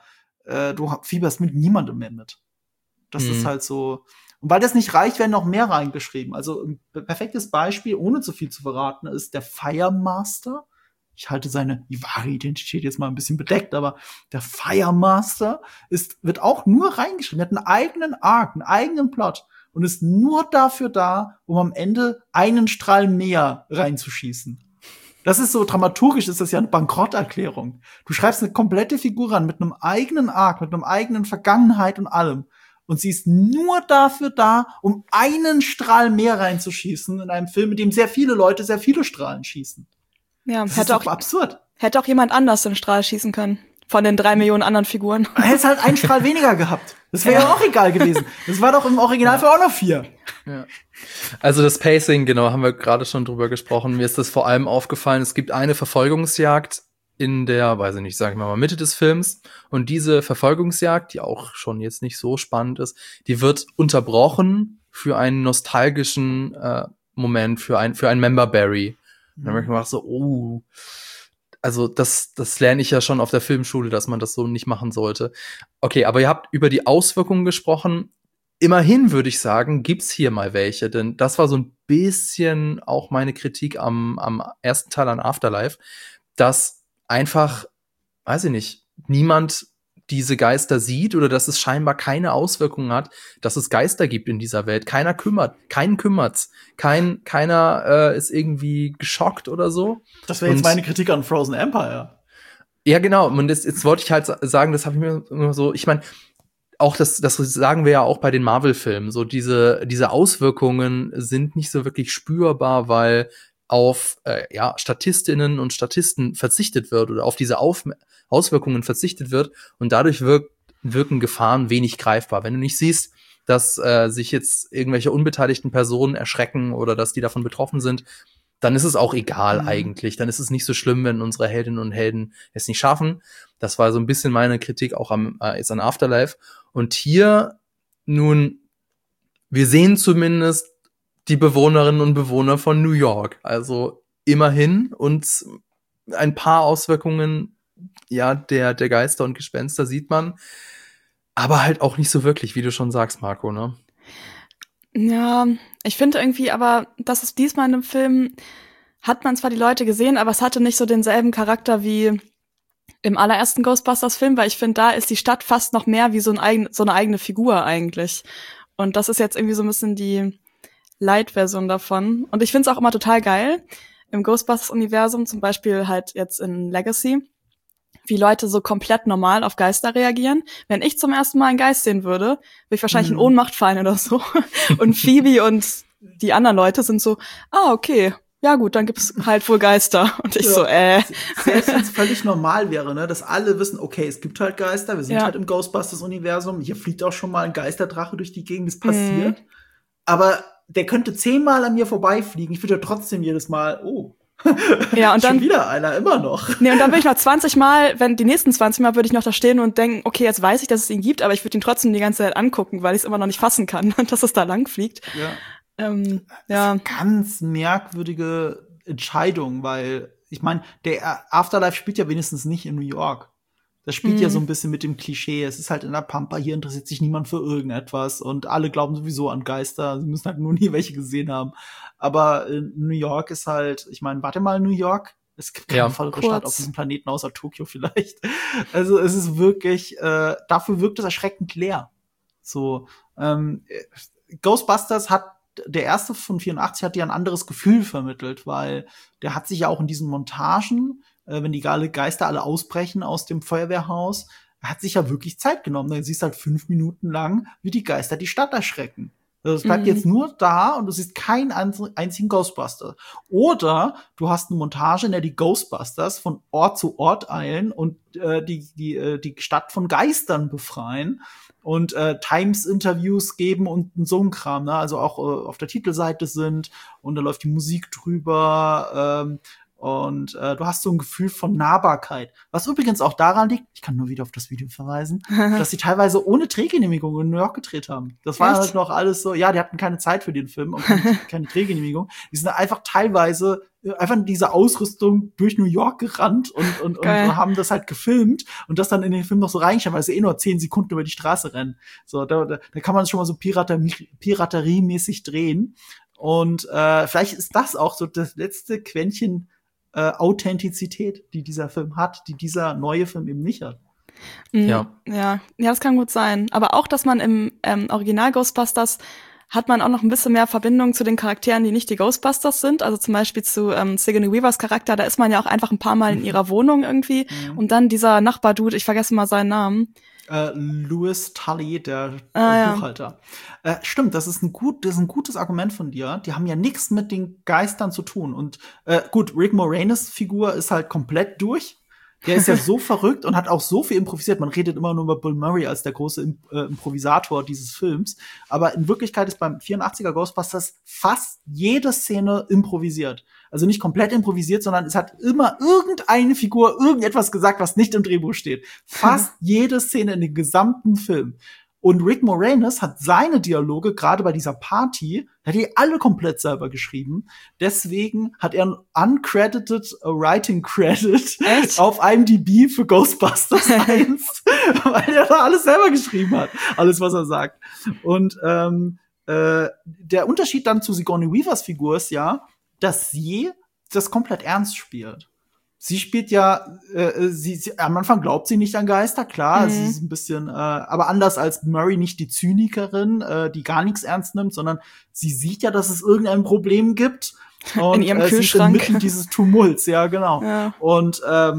du fieberst mit niemandem mehr mit. Das ist halt so. Und weil das nicht reicht, werden noch mehr reingeschrieben. Also ein perfektes Beispiel, ohne zu viel zu verraten, ist der Fire Master. Ich halte seine wahre Identität jetzt mal ein bisschen bedeckt, aber der Fire Master wird auch nur reingeschrieben. Er hat einen eigenen Arc, einen eigenen Plot und ist nur dafür da, um am Ende einen Strahl mehr reinzuschießen. Das ist so, dramaturgisch ist das ja eine Bankrotterklärung. Du schreibst eine komplette Figur ran mit einem eigenen Arc, mit einem eigenen Vergangenheit und allem. Und sie ist nur dafür da, um einen Strahl mehr reinzuschießen in einem Film, in dem sehr viele Leute sehr viele Strahlen schießen. Ja, das ist doch absurd. Hätte auch jemand anders den Strahl schießen können. Von den 3 Millionen anderen Figuren. Er hätte halt einen Strahl weniger gehabt. Das wäre ja auch egal gewesen. Das war doch im Original für auch noch 4. Ja. Also das Pacing, genau, haben wir gerade schon drüber gesprochen. Mir ist das vor allem aufgefallen, es gibt eine Verfolgungsjagd in der, weiß ich nicht, sagen wir mal Mitte des Films. Und diese Verfolgungsjagd, die auch schon jetzt nicht so spannend ist, die wird unterbrochen für einen nostalgischen Moment, für ein Member Berry. Und dann habe ich gedacht so, also das lerne ich ja schon auf der Filmschule, dass man das so nicht machen sollte. Okay, aber ihr habt über die Auswirkungen gesprochen. Immerhin würde ich sagen, gibt's hier mal welche, denn das war so ein bisschen auch meine Kritik am ersten Teil an Afterlife, dass einfach, weiß ich nicht, niemand diese Geister sieht oder dass es scheinbar keine Auswirkungen hat, dass es Geister gibt in dieser Welt. Keinen kümmert's. Keiner ist irgendwie geschockt oder so. Das wäre jetzt meine Kritik an Frozen Empire. Ja, genau. Und jetzt wollte ich halt sagen, das habe ich mir immer so, ich meine, auch das sagen wir ja auch bei den Marvel-Filmen, so diese Auswirkungen sind nicht so wirklich spürbar, weil auf Statistinnen und Statisten verzichtet wird oder auf diese Auswirkungen verzichtet wird und dadurch wirken Gefahren wenig greifbar. Wenn du nicht siehst, dass sich jetzt irgendwelche unbeteiligten Personen erschrecken oder dass die davon betroffen sind, dann ist es auch egal eigentlich. Dann ist es nicht so schlimm, wenn unsere Heldinnen und Helden es nicht schaffen. Das war so ein bisschen meine Kritik auch jetzt an Afterlife. Und hier nun, wir sehen zumindest die Bewohnerinnen und Bewohner von New York. Also immerhin und ein paar Auswirkungen der Geister und Gespenster sieht man. Aber halt auch nicht so wirklich, wie du schon sagst, Marco, ne? Ja, ich finde irgendwie aber, dass es diesmal in dem Film hat man zwar die Leute gesehen, aber es hatte nicht so denselben Charakter wie im allerersten Ghostbusters-Film, weil ich finde, da ist die Stadt fast noch mehr wie so eine eigene Figur eigentlich. Und das ist jetzt irgendwie so ein bisschen die Light-Version davon. Und ich finde es auch immer total geil, im Ghostbusters-Universum, zum Beispiel halt jetzt in Legacy, wie Leute so komplett normal auf Geister reagieren. Wenn ich zum ersten Mal einen Geist sehen würde, würde ich wahrscheinlich in Ohnmacht fallen oder so. Und Phoebe und die anderen Leute sind so, okay, ja gut, dann gibt's halt wohl Geister. Und ich Selbst wenn es völlig normal wäre, ne, dass alle wissen, okay, es gibt halt Geister, wir sind halt im Ghostbusters-Universum, hier fliegt auch schon mal ein Geisterdrache durch die Gegend, das passiert. Aber der könnte 10-mal an mir vorbeifliegen, ich würde trotzdem jedes Mal, ja, und dann schon wieder einer, immer noch. Nee, und dann würde ich noch 20 Mal, die nächsten 20 Mal würde ich noch da stehen und denken, okay, jetzt weiß ich, dass es ihn gibt, aber ich würde ihn trotzdem die ganze Zeit angucken, weil ich es immer noch nicht fassen kann, dass es da lang fliegt. Ja. Ganz merkwürdige Entscheidung, weil, ich meine, der Afterlife spielt ja wenigstens nicht in New York. Das spielt ja so ein bisschen mit dem Klischee. Es ist halt in der Pampa, hier interessiert sich niemand für irgendetwas und alle glauben sowieso an Geister. Sie müssen halt nur nie welche gesehen haben. Aber New York ist halt, ich meine, warte mal, New York? Es gibt keine vollere Stadt auf diesem Planeten außer Tokio vielleicht. Also es ist wirklich, dafür wirkt es erschreckend leer. So, Ghostbusters der erste von 84 hat dir ein anderes Gefühl vermittelt, weil der hat sich ja auch in diesen Montagen, wenn die Geister alle ausbrechen aus dem Feuerwehrhaus, hat sich ja wirklich Zeit genommen. Du siehst halt 5 Minuten lang, wie die Geister die Stadt erschrecken. Also es bleibt jetzt nur da und du siehst keinen einzigen Ghostbuster. Oder du hast eine Montage, in der die Ghostbusters von Ort zu Ort eilen und die Stadt von Geistern befreien und Times-Interviews geben und so ein Kram, ne? Also auch auf der Titelseite sind und da läuft die Musik drüber und du hast so ein Gefühl von Nahbarkeit. Was übrigens auch daran liegt, ich kann nur wieder auf das Video verweisen, dass sie teilweise ohne Drehgenehmigung in New York gedreht haben. Das war halt noch alles so, die hatten keine Zeit für den Film und keine Drehgenehmigung. Die sind einfach teilweise einfach in diese Ausrüstung durch New York gerannt und haben das halt gefilmt und das dann in den Film noch so reingeschrieben, weil sie nur 10 Sekunden über die Straße rennen. So, da kann man schon mal so pirateriemäßig drehen. Und vielleicht ist das auch so das letzte Quäntchen Authentizität, die dieser Film hat, die dieser neue Film eben nicht hat. Ja, das kann gut sein. Aber auch, dass man im Original Ghostbusters hat man auch noch ein bisschen mehr Verbindung zu den Charakteren, die nicht die Ghostbusters sind. Also zum Beispiel zu Sigourney Weavers Charakter, da ist man ja auch einfach ein paar Mal in ihrer Wohnung irgendwie. Und dann dieser Nachbardude, ich vergesse mal seinen Namen. Louis Tully, der Buchhalter. Ja. Stimmt, das ist ein gutes Argument von dir. Die haben ja nichts mit den Geistern zu tun. Und gut, Rick Moranis Figur ist halt komplett durch. Der ist ja so verrückt und hat auch so viel improvisiert. Man redet immer nur über Bill Murray als der große Improvisator dieses Films. Aber in Wirklichkeit ist beim 84er Ghostbusters fast jede Szene improvisiert. Also nicht komplett improvisiert, sondern es hat immer irgendeine Figur irgendetwas gesagt, was nicht im Drehbuch steht. Fast jede Szene in dem gesamten Film. Und Rick Moranis hat seine Dialoge, gerade bei dieser Party, hat die alle komplett selber geschrieben. Deswegen hat er einen uncredited Writing Credit auf IMDb für Ghostbusters 1, weil er da alles selber geschrieben hat. Alles, was er sagt. Und der Unterschied dann zu Sigourney Weavers Figur ist ja, dass sie das komplett ernst spielt. sie spielt ja, sie am Anfang glaubt sie nicht an Geister, klar, sie ist ein bisschen, aber anders als Murray nicht die Zynikerin, die gar nichts ernst nimmt, sondern sie sieht ja, dass es irgendein Problem gibt. Und, in ihrem Kühlschrank. Sie ist inmitten dieses Tumults, ja, genau. Ja. Und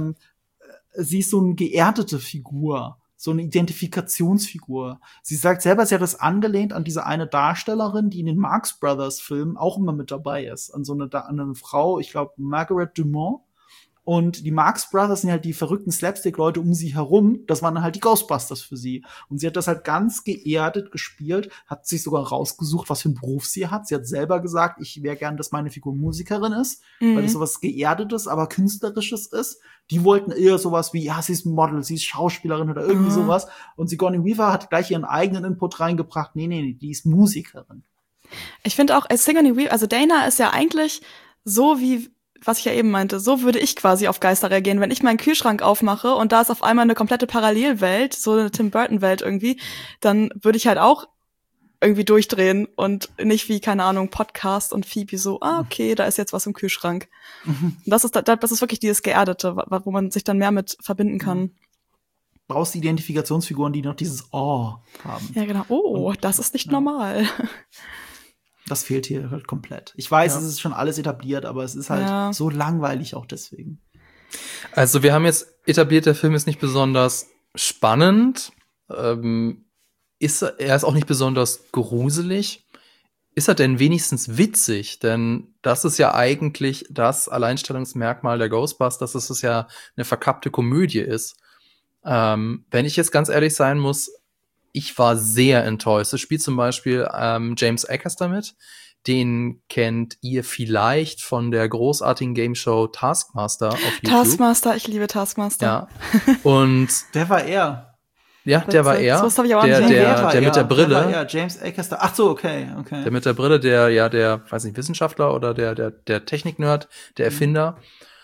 sie ist so eine geerdete Figur, so eine Identifikationsfigur. Sie sagt selber, sie hat das angelehnt an diese eine Darstellerin, die in den Marx Brothers Filmen auch immer mit dabei ist, an so eine Frau, ich glaube Margaret Dumont. Und die Marx Brothers sind halt die verrückten Slapstick-Leute um sie herum. Das waren dann halt die Ghostbusters für sie. Und sie hat das halt ganz geerdet gespielt, hat sich sogar rausgesucht, was für einen Beruf sie hat. Sie hat selber gesagt, ich wäre gern, dass meine Figur Musikerin ist, weil das sowas Geerdetes, aber Künstlerisches ist. Die wollten eher sowas wie, ja, sie ist ein Model, sie ist Schauspielerin oder irgendwie sowas. Und Sigourney Weaver hat gleich ihren eigenen Input reingebracht. Nee, die ist Musikerin. Ich finde auch, Sigourney Weaver, also Dana ist ja eigentlich so wie, was ich ja eben meinte, so würde ich quasi auf Geister reagieren. Wenn ich meinen Kühlschrank aufmache und da ist auf einmal eine komplette Parallelwelt, so eine Tim Burton-Welt irgendwie, dann würde ich halt auch irgendwie durchdrehen und nicht wie, keine Ahnung, Podcast und Phoebe so, okay, da ist jetzt was im Kühlschrank. Das ist wirklich dieses Geerdete, wo man sich dann mehr mit verbinden kann. Brauchst Identifikationsfiguren, die noch dieses haben. Ja, genau. Das ist nicht normal. Das fehlt hier halt komplett. Ich weiß, es ist schon alles etabliert, aber es ist halt so langweilig auch deswegen. Also wir haben jetzt etabliert, der Film ist nicht besonders spannend. Er ist auch nicht besonders gruselig. Ist er denn wenigstens witzig? Denn das ist ja eigentlich das Alleinstellungsmerkmal der Ghostbusters, dass es ja eine verkappte Komödie ist. Wenn ich jetzt ganz ehrlich sein muss, ich war sehr enttäuscht. Es spielt zum Beispiel James Acaster mit. Den kennt ihr vielleicht von der großartigen Gameshow Taskmaster auf YouTube. Taskmaster, ich liebe Taskmaster. Ja. Und der war er. Ja, der war er. So habe ich auch der nicht mit der Brille. Der war er, James Acaster. Ach so, okay. Der mit der Brille, der weiß nicht, Wissenschaftler oder der Technik-Nerd, der Erfinder.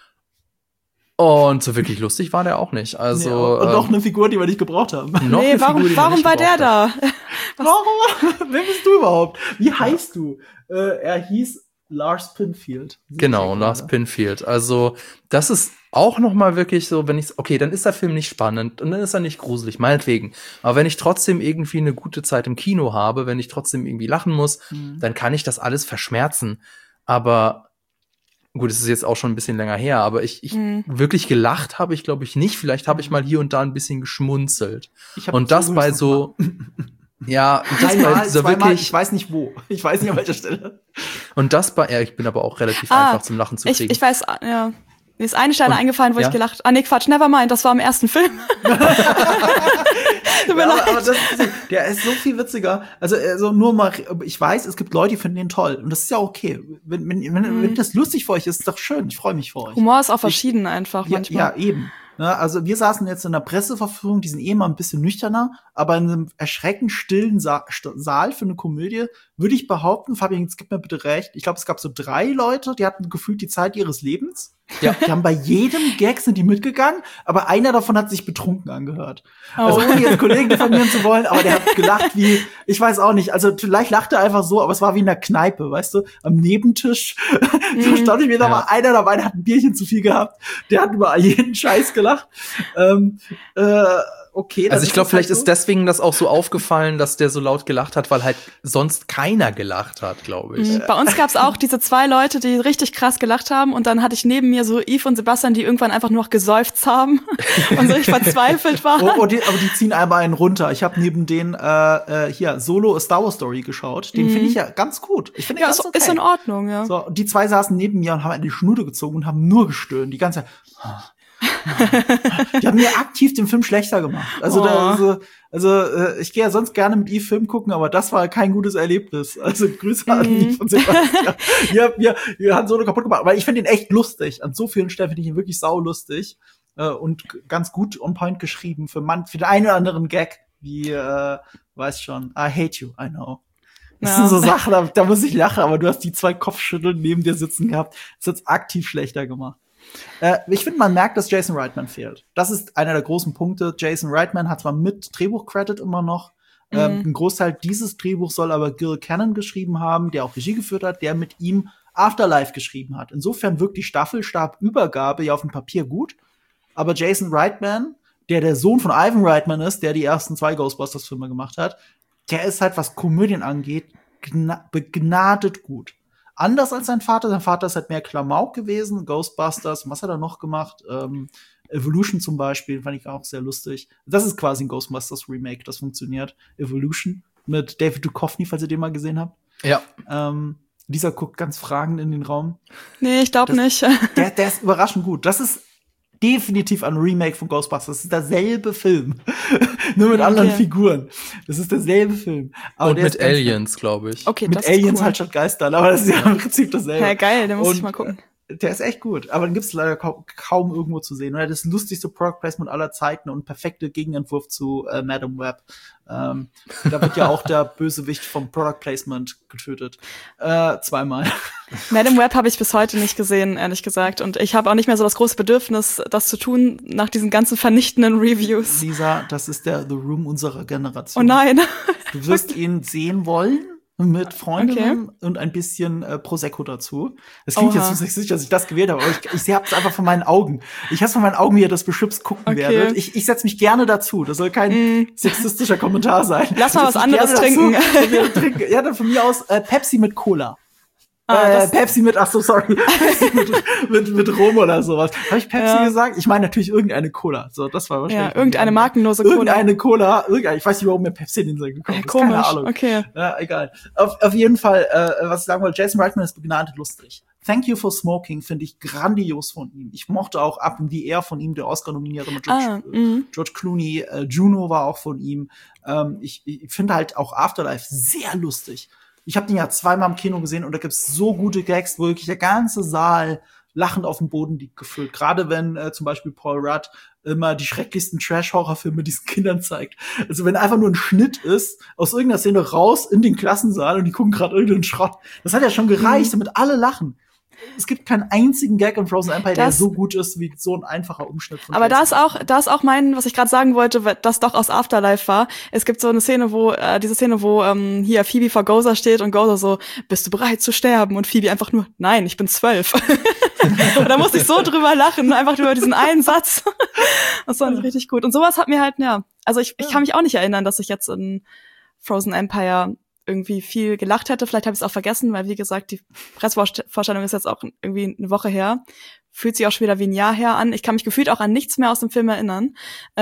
Und so wirklich lustig war der auch nicht. Also und noch eine Figur, die wir nicht gebraucht haben. Warum war der da? Warum? Wer bist du überhaupt? Wie heißt du? Er hieß Lars Pinfield. Genau, Lars Pinfield. Also das ist auch noch mal wirklich so, dann ist der Film nicht spannend und dann ist er nicht gruselig, meinetwegen. Aber wenn ich trotzdem irgendwie eine gute Zeit im Kino habe, wenn ich trotzdem irgendwie lachen muss, dann kann ich das alles verschmerzen. Aber gut, es ist jetzt auch schon ein bisschen länger her, aber ich wirklich gelacht habe ich, glaube ich, nicht. Vielleicht habe ich mal hier und da ein bisschen geschmunzelt. Und das bei so ja, das bei dieser wirklich, ich weiß nicht wo. Ich weiß nicht an welcher Stelle. Und das bei ich bin aber auch relativ einfach zum Lachen zu kriegen. Ich weiß, ja. Mir ist eine Stelle eingefallen, wo ich gelacht. Nee, Quatsch, nevermind, das war im ersten Film. Aber der ist so viel witziger. Also nur mal, ich weiß, es gibt Leute, die finden den toll. Und das ist ja okay. Wenn das lustig für euch ist, ist doch schön. Ich freue mich für euch. Humor ist auch verschieden einfach manchmal. Ja, eben. Also wir saßen jetzt in der Presseverführung, die sind mal ein bisschen nüchterner, aber in einem erschreckend stillen Saal für eine Komödie würde ich behaupten, Fabian, jetzt gib mir bitte recht, ich glaube, es gab so 3 Leute, die hatten gefühlt die Zeit ihres Lebens. Ja. Die haben bei jedem Gag sind die mitgegangen, aber einer davon hat sich betrunken angehört. Also ohne jetzt Kollegen diffamieren zu wollen, aber der hat gelacht wie, ich weiß auch nicht, also vielleicht lachte er einfach so, aber es war wie in der Kneipe, weißt du, am Nebentisch. So stand ich mir da mal einer dabei, der hat ein Bierchen zu viel gehabt, der hat über jeden Scheiß gelacht. Okay. Also ich glaube, vielleicht ist deswegen das auch so aufgefallen, dass der so laut gelacht hat, weil halt sonst keiner gelacht hat, glaube ich. Bei uns gab's auch diese 2 Leute, die richtig krass gelacht haben und dann hatte ich neben mir so Yves und Sebastian, die irgendwann einfach nur noch geseufzt haben und so richtig verzweifelt waren. Aber die ziehen einmal einen runter. Ich habe neben denen hier Solo A Star Wars Story geschaut. Den finde ich ja ganz gut. Ich finde ja, ist in Ordnung, ja. So, die 2 saßen neben mir und haben eine Schnute gezogen und haben nur gestöhnt. Die ganze Zeit. Die haben mir aktiv den Film schlechter gemacht. Also ich gehe ja sonst gerne mit Yves Film gucken, aber das war kein gutes Erlebnis. Also Grüße an Yves von Sebastian. Ihr habt so kaputt gemacht, weil ich finde ihn echt lustig. An so vielen Stellen finde ich ihn wirklich saulustig und ganz gut on point geschrieben für den einen oder anderen Gag, wie weiß schon, I hate you, I know. Das sind so Sachen, da muss ich lachen, aber du hast die 2 Kopfschütteln neben dir sitzen gehabt. Das hat's aktiv schlechter gemacht. Ich finde, man merkt, dass Jason Reitman fehlt. Das ist einer der großen Punkte. Jason Reitman hat zwar mit Drehbuch-Credit immer noch. Ein Großteil dieses Drehbuchs soll aber Gil Cannon geschrieben haben, der auch Regie geführt hat, der mit ihm Afterlife geschrieben hat. Insofern wirkt die Staffelstabübergabe ja auf dem Papier gut. Aber Jason Reitman, der Sohn von Ivan Reitman ist, der die ersten 2 Ghostbusters-Filme gemacht hat, der ist halt, was Komödien angeht, begnadet gut. Anders als sein Vater. Sein Vater ist halt mehr Klamauk gewesen. Ghostbusters, was hat er noch gemacht? Evolution zum Beispiel, fand ich auch sehr lustig. Das ist quasi ein Ghostbusters Remake, das funktioniert. Evolution mit David Duchovny, falls ihr den mal gesehen habt. Ja. Lisa guckt ganz fragend in den Raum. Nee, ich glaube nicht. Der ist überraschend gut. Das ist definitiv ein Remake von Ghostbusters. Das ist derselbe Film. Nur mit anderen Figuren. Das ist derselbe Film. Aber und mit Aliens, glaube ich. Okay, mit das Aliens ist cool. halt statt Geistern. Aber das ist ja im Prinzip dasselbe. Ja, geil, den muss ich mal gucken. Der ist echt gut, aber den gibt's leider kaum irgendwo zu sehen. Und er hat das lustigste Product Placement aller Zeiten und perfekte Gegenentwurf zu Madam Web. Da wird ja auch der Bösewicht vom Product Placement getötet. 2-mal. Madam Web habe ich bis heute nicht gesehen, ehrlich gesagt. Und ich habe auch nicht mehr so das große Bedürfnis, das zu tun, nach diesen ganzen vernichtenden Reviews. Lisa, das ist der The Room unserer Generation. Oh nein. Du wirst ihn sehen wollen. Mit Freundinnen und ein bisschen Prosecco dazu. Das klingt jetzt so sexy, dass ich das gewählt habe, aber ich sehe es einfach von meinen Augen. Ich habe von meinen Augen, wie ihr das beschützt gucken werdet. Ich setze mich gerne dazu. Das soll kein sexistischer Kommentar sein. Lass mal was anderes trinken. Ja, dann von mir aus Pepsi mit Cola. Pepsi mit, Pepsi mit Rum oder sowas. Habe ich Pepsi gesagt? Ich meine natürlich irgendeine Cola. So, das war wahrscheinlich. Ja, irgendeine markenlose Cola. Irgendeine Cola. Ich weiß nicht, warum mir Pepsi in den Sinn gekommen ist. Komisch. Keine Ahnung. Okay. Ja, egal. Auf jeden Fall, was ich sagen wollte, Jason Reitman ist begnadet lustig. Thank You for Smoking finde ich grandios von ihm. Ich mochte auch Up in the Air von ihm, der Oscar-Nominierte mit George Clooney. Juno war auch von ihm. Ich finde halt auch Afterlife sehr lustig. Ich habe den ja 2-mal im Kino gesehen und da gibt's so gute Gags, wo wirklich der ganze Saal lachend auf dem Boden liegt gefühlt. Gerade wenn zum Beispiel Paul Rudd immer die schrecklichsten Trash-Horror-Filme diesen Kindern zeigt. Also wenn einfach nur ein Schnitt ist, aus irgendeiner Szene raus in den Klassensaal und die gucken gerade irgendeinen Schrott. Das hat ja schon gereicht, damit alle lachen. Es gibt keinen einzigen Gag in Frozen Empire, der so gut ist wie so ein einfacher Umschnitt von Aber da ist auch mein, was ich gerade sagen wollte, das doch aus Afterlife war. Es gibt so eine Szene, wo hier Phoebe vor Gozer steht und Gozer so, bist du bereit zu sterben? Und Phoebe einfach nur, nein, ich bin 12. Und da musste ich so drüber lachen, einfach über diesen einen Satz. Das fand ich richtig gut. Und sowas hat mir halt, also ich kann mich auch nicht erinnern, dass ich jetzt in Frozen Empire irgendwie viel gelacht hätte. Vielleicht habe ich es auch vergessen, weil, wie gesagt, die Pressevorstellung ist jetzt auch irgendwie eine Woche her. Fühlt sich auch schon wieder wie ein Jahr her an. Ich kann mich gefühlt auch an nichts mehr aus dem Film erinnern.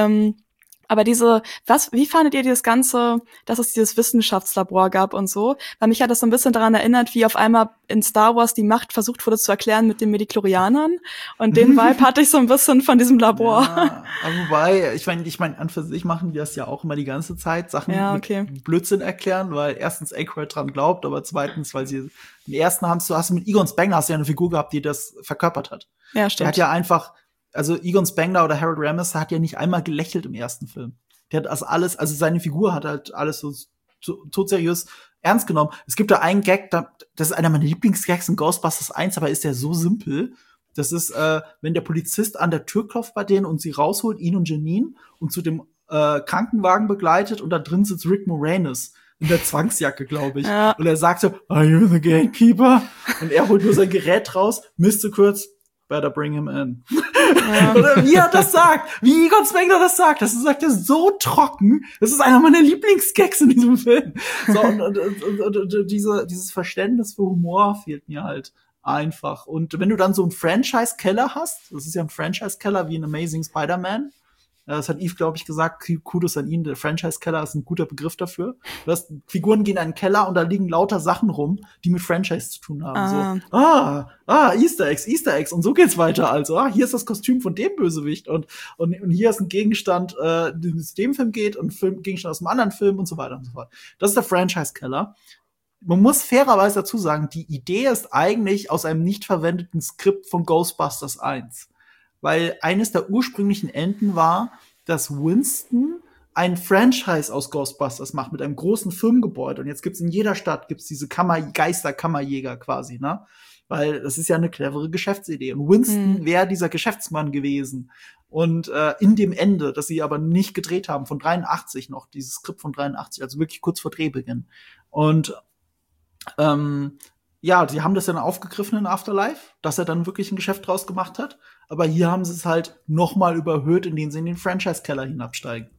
Aber wie fandet ihr dieses Ganze, dass es dieses Wissenschaftslabor gab und so? Weil mich hat das so ein bisschen daran erinnert, wie auf einmal in Star Wars die Macht versucht wurde zu erklären mit den Midichlorianern. Und den Vibe hatte ich so ein bisschen von diesem Labor. Ja, aber wobei, ich meine, an für sich machen die das ja auch immer die ganze Zeit, Sachen mit Blödsinn erklären, weil erstens Aykroyd dran glaubt, aber zweitens, weil sie im ersten hast du mit Egon Spengler hast du ja eine Figur gehabt, die das verkörpert hat. Ja, stimmt. Der hat ja einfach Egon Spengler oder Harold Ramis hat ja nicht einmal gelächelt im ersten Film. Der hat das alles, also seine Figur hat halt alles so todseriös ernst genommen. Es gibt da einen Gag, das ist einer meiner Lieblingsgags in Ghostbusters 1, aber ist der so simpel. Das ist, wenn der Polizist an der Tür klopft bei denen und sie rausholt, ihn und Janine, und zu dem Krankenwagen begleitet und da drin sitzt Rick Moranis. In der Zwangsjacke, glaube ich. Ja. Und er sagt so, are you the gatekeeper? Und er holt nur sein Gerät raus, misst so kurz, better bring him in. Ja. Oder wie er das sagt, wie Egon Spengler das sagt, das sagt er so trocken. Das ist einer meiner Lieblingsgags in diesem Film. So, und dieses Verständnis für Humor fehlt mir halt einfach. Und wenn du dann so einen Franchise-Keller hast, das ist ja ein Franchise-Keller wie in Amazing Spider-Man, das hat Yves, glaube ich, gesagt, Kudos an ihn, der Franchise-Keller ist ein guter Begriff dafür. Figuren gehen in einen Keller und da liegen lauter Sachen rum, die mit Franchise zu tun haben. So, Easter Eggs und so geht's weiter. Also, hier ist das Kostüm von dem Bösewicht und hier ist ein Gegenstand, den es dem Film geht und ein Gegenstand aus einem anderen Film und so weiter und so fort. Das ist der Franchise-Keller. Man muss fairerweise dazu sagen, die Idee ist eigentlich aus einem nicht verwendeten Skript von Ghostbusters 1. Weil eines der ursprünglichen Enden war, dass Winston ein Franchise aus Ghostbusters macht mit einem großen Firmengebäude. Und jetzt gibt's in jeder Stadt diese Geisterkammerjäger quasi, ne? Weil das ist ja eine clevere Geschäftsidee. Und Winston wäre dieser Geschäftsmann gewesen. Und in dem Ende, das sie aber nicht gedreht haben, von 83 noch, dieses Skript von 83, also wirklich kurz vor Drehbeginn. Und Ja, die haben das dann aufgegriffen in Afterlife, dass er dann wirklich ein Geschäft draus gemacht hat. Aber hier haben sie es halt noch mal überhöht, indem sie in den Franchise-Keller hinabsteigen.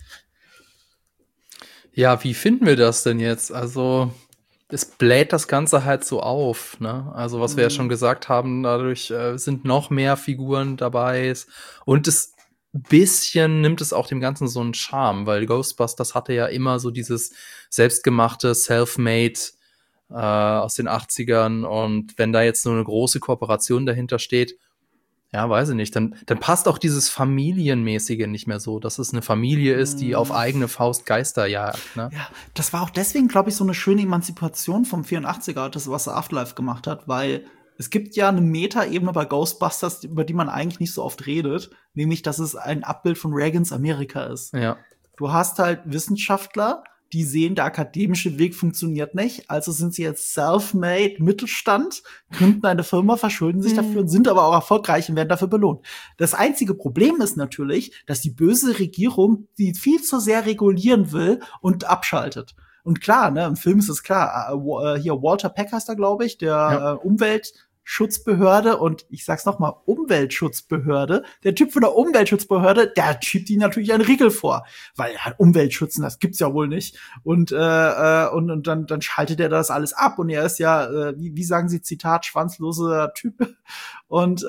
Ja, wie finden wir das denn jetzt? Also, es bläht das Ganze halt so auf, ne? Also, was wir ja schon gesagt haben, dadurch sind noch mehr Figuren dabei. Und es bisschen nimmt es auch dem Ganzen so einen Charme, weil Ghostbusters hatte ja immer so dieses selbstgemachte, self-made aus den 80ern. Und wenn da jetzt so eine große Kooperation dahinter steht, ja, weiß ich nicht, dann passt auch dieses Familienmäßige nicht mehr so, dass es eine Familie ist, die auf eigene Faust Geister jagt, ne? Ja, das war auch deswegen, glaube ich, so eine schöne Emanzipation vom 84er, das, was Afterlife gemacht hat, weil es gibt ja eine Meta-Ebene bei Ghostbusters, über die man eigentlich nicht so oft redet, nämlich, dass es ein Abbild von Reagans Amerika ist. Ja. Du hast halt Wissenschaftler, die sehen, der akademische Weg funktioniert nicht, also sind sie jetzt self-made Mittelstand, gründen eine Firma, verschulden sich dafür und sind aber auch erfolgreich und werden dafür belohnt. Das einzige Problem ist natürlich, dass die böse Regierung die viel zu sehr regulieren will und abschaltet. Und klar, ne, im Film ist es klar, hier Walter Peck heißt er, glaube ich, der Umweltschutzbehörde, und ich sag's noch mal, Umweltschutzbehörde. Der Typ von der Umweltschutzbehörde, der schiebt ihnen natürlich einen Riegel vor, weil Umweltschützen, das gibt's ja wohl nicht. Und dann schaltet er das alles ab, und er ist ja, wie sagen Sie, Zitat, schwanzloser Typ. Und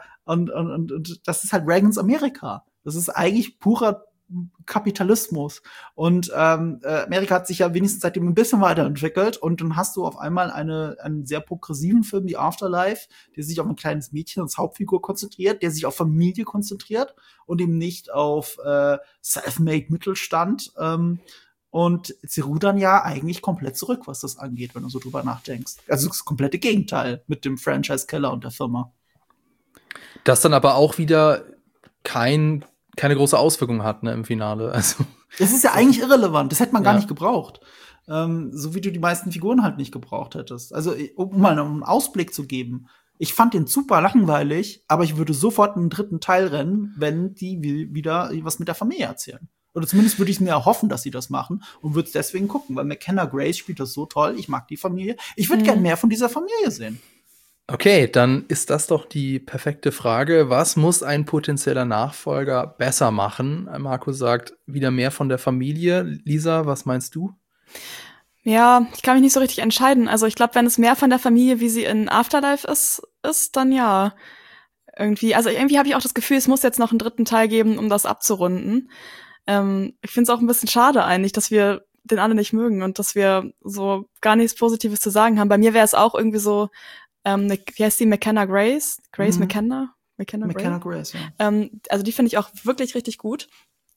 das ist halt Reagans Amerika. Das ist eigentlich purer Kapitalismus. Und Amerika hat sich ja wenigstens seitdem ein bisschen weiterentwickelt, und dann hast du auf einmal einen sehr progressiven Film wie Afterlife, der sich auf ein kleines Mädchen als Hauptfigur konzentriert, der sich auf Familie konzentriert und eben nicht auf self-made Mittelstand. Und sie rudern ja eigentlich komplett zurück, was das angeht, wenn du so drüber nachdenkst. Also das komplette Gegenteil mit dem Franchise-Keller und der Firma. Das dann aber auch wieder keine große Auswirkung hat, ne, im Finale. Also das ist ja eigentlich irrelevant. Das hätte man gar nicht gebraucht. So wie du die meisten Figuren halt nicht gebraucht hättest. Also, um mal einen Ausblick zu geben. Ich fand den super langweilig, aber ich würde sofort einen dritten Teil rennen, wenn die wieder was mit der Familie erzählen. Oder zumindest würde ich mir erhoffen, dass sie das machen, und würde es deswegen gucken, weil McKenna Grace spielt das so toll. Ich mag die Familie. Ich würde gern mehr von dieser Familie sehen. Okay, dann ist das doch die perfekte Frage. Was muss ein potenzieller Nachfolger besser machen? Marco sagt, wieder mehr von der Familie. Lisa, was meinst du? Ja, ich kann mich nicht so richtig entscheiden. Also ich glaube, wenn es mehr von der Familie, wie sie in Afterlife ist, dann ja. Irgendwie habe ich auch das Gefühl, es muss jetzt noch einen dritten Teil geben, um das abzurunden. Ich finde es auch ein bisschen schade eigentlich, dass wir den alle nicht mögen und dass wir so gar nichts Positives zu sagen haben. Bei mir wäre es auch irgendwie so, wie heißt die, McKenna Grace? McKenna Grace, ja. Also die finde ich auch wirklich richtig gut.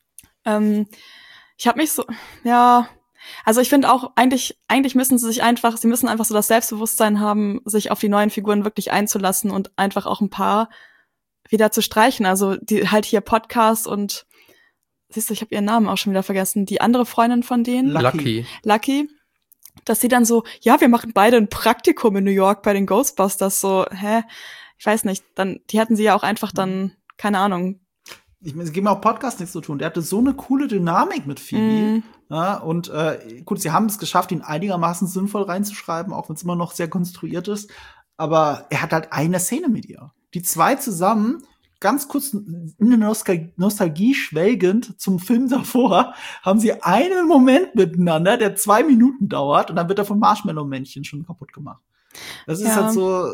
Ich habe mich so, ja, also ich finde auch, eigentlich müssen sie einfach so das Selbstbewusstsein haben, sich auf die neuen Figuren wirklich einzulassen und einfach auch ein paar wieder zu streichen. Also die halt hier Podcast und, siehst du, ich habe ihren Namen auch schon wieder vergessen, die andere Freundin von denen. Lucky. Dass sie dann so, ja, wir machen beide ein Praktikum in New York bei den Ghostbusters, so, ich weiß nicht, die hätten sie ja auch einfach dann, keine Ahnung. Ich meine, es gibt mir auch Podcast nichts zu tun. Der hatte so eine coole Dynamik mit Phoebe. Ja, und gut, sie haben es geschafft, ihn einigermaßen sinnvoll reinzuschreiben, auch wenn es immer noch sehr konstruiert ist. Aber er hat halt eine Szene mit ihr. Die zwei zusammen, ganz kurz in eine Nostalgie schwelgend zum Film davor, haben sie einen Moment miteinander, der 2 Minuten dauert, und dann wird er vom Marshmallow-Männchen schon kaputt gemacht. Das ist halt so,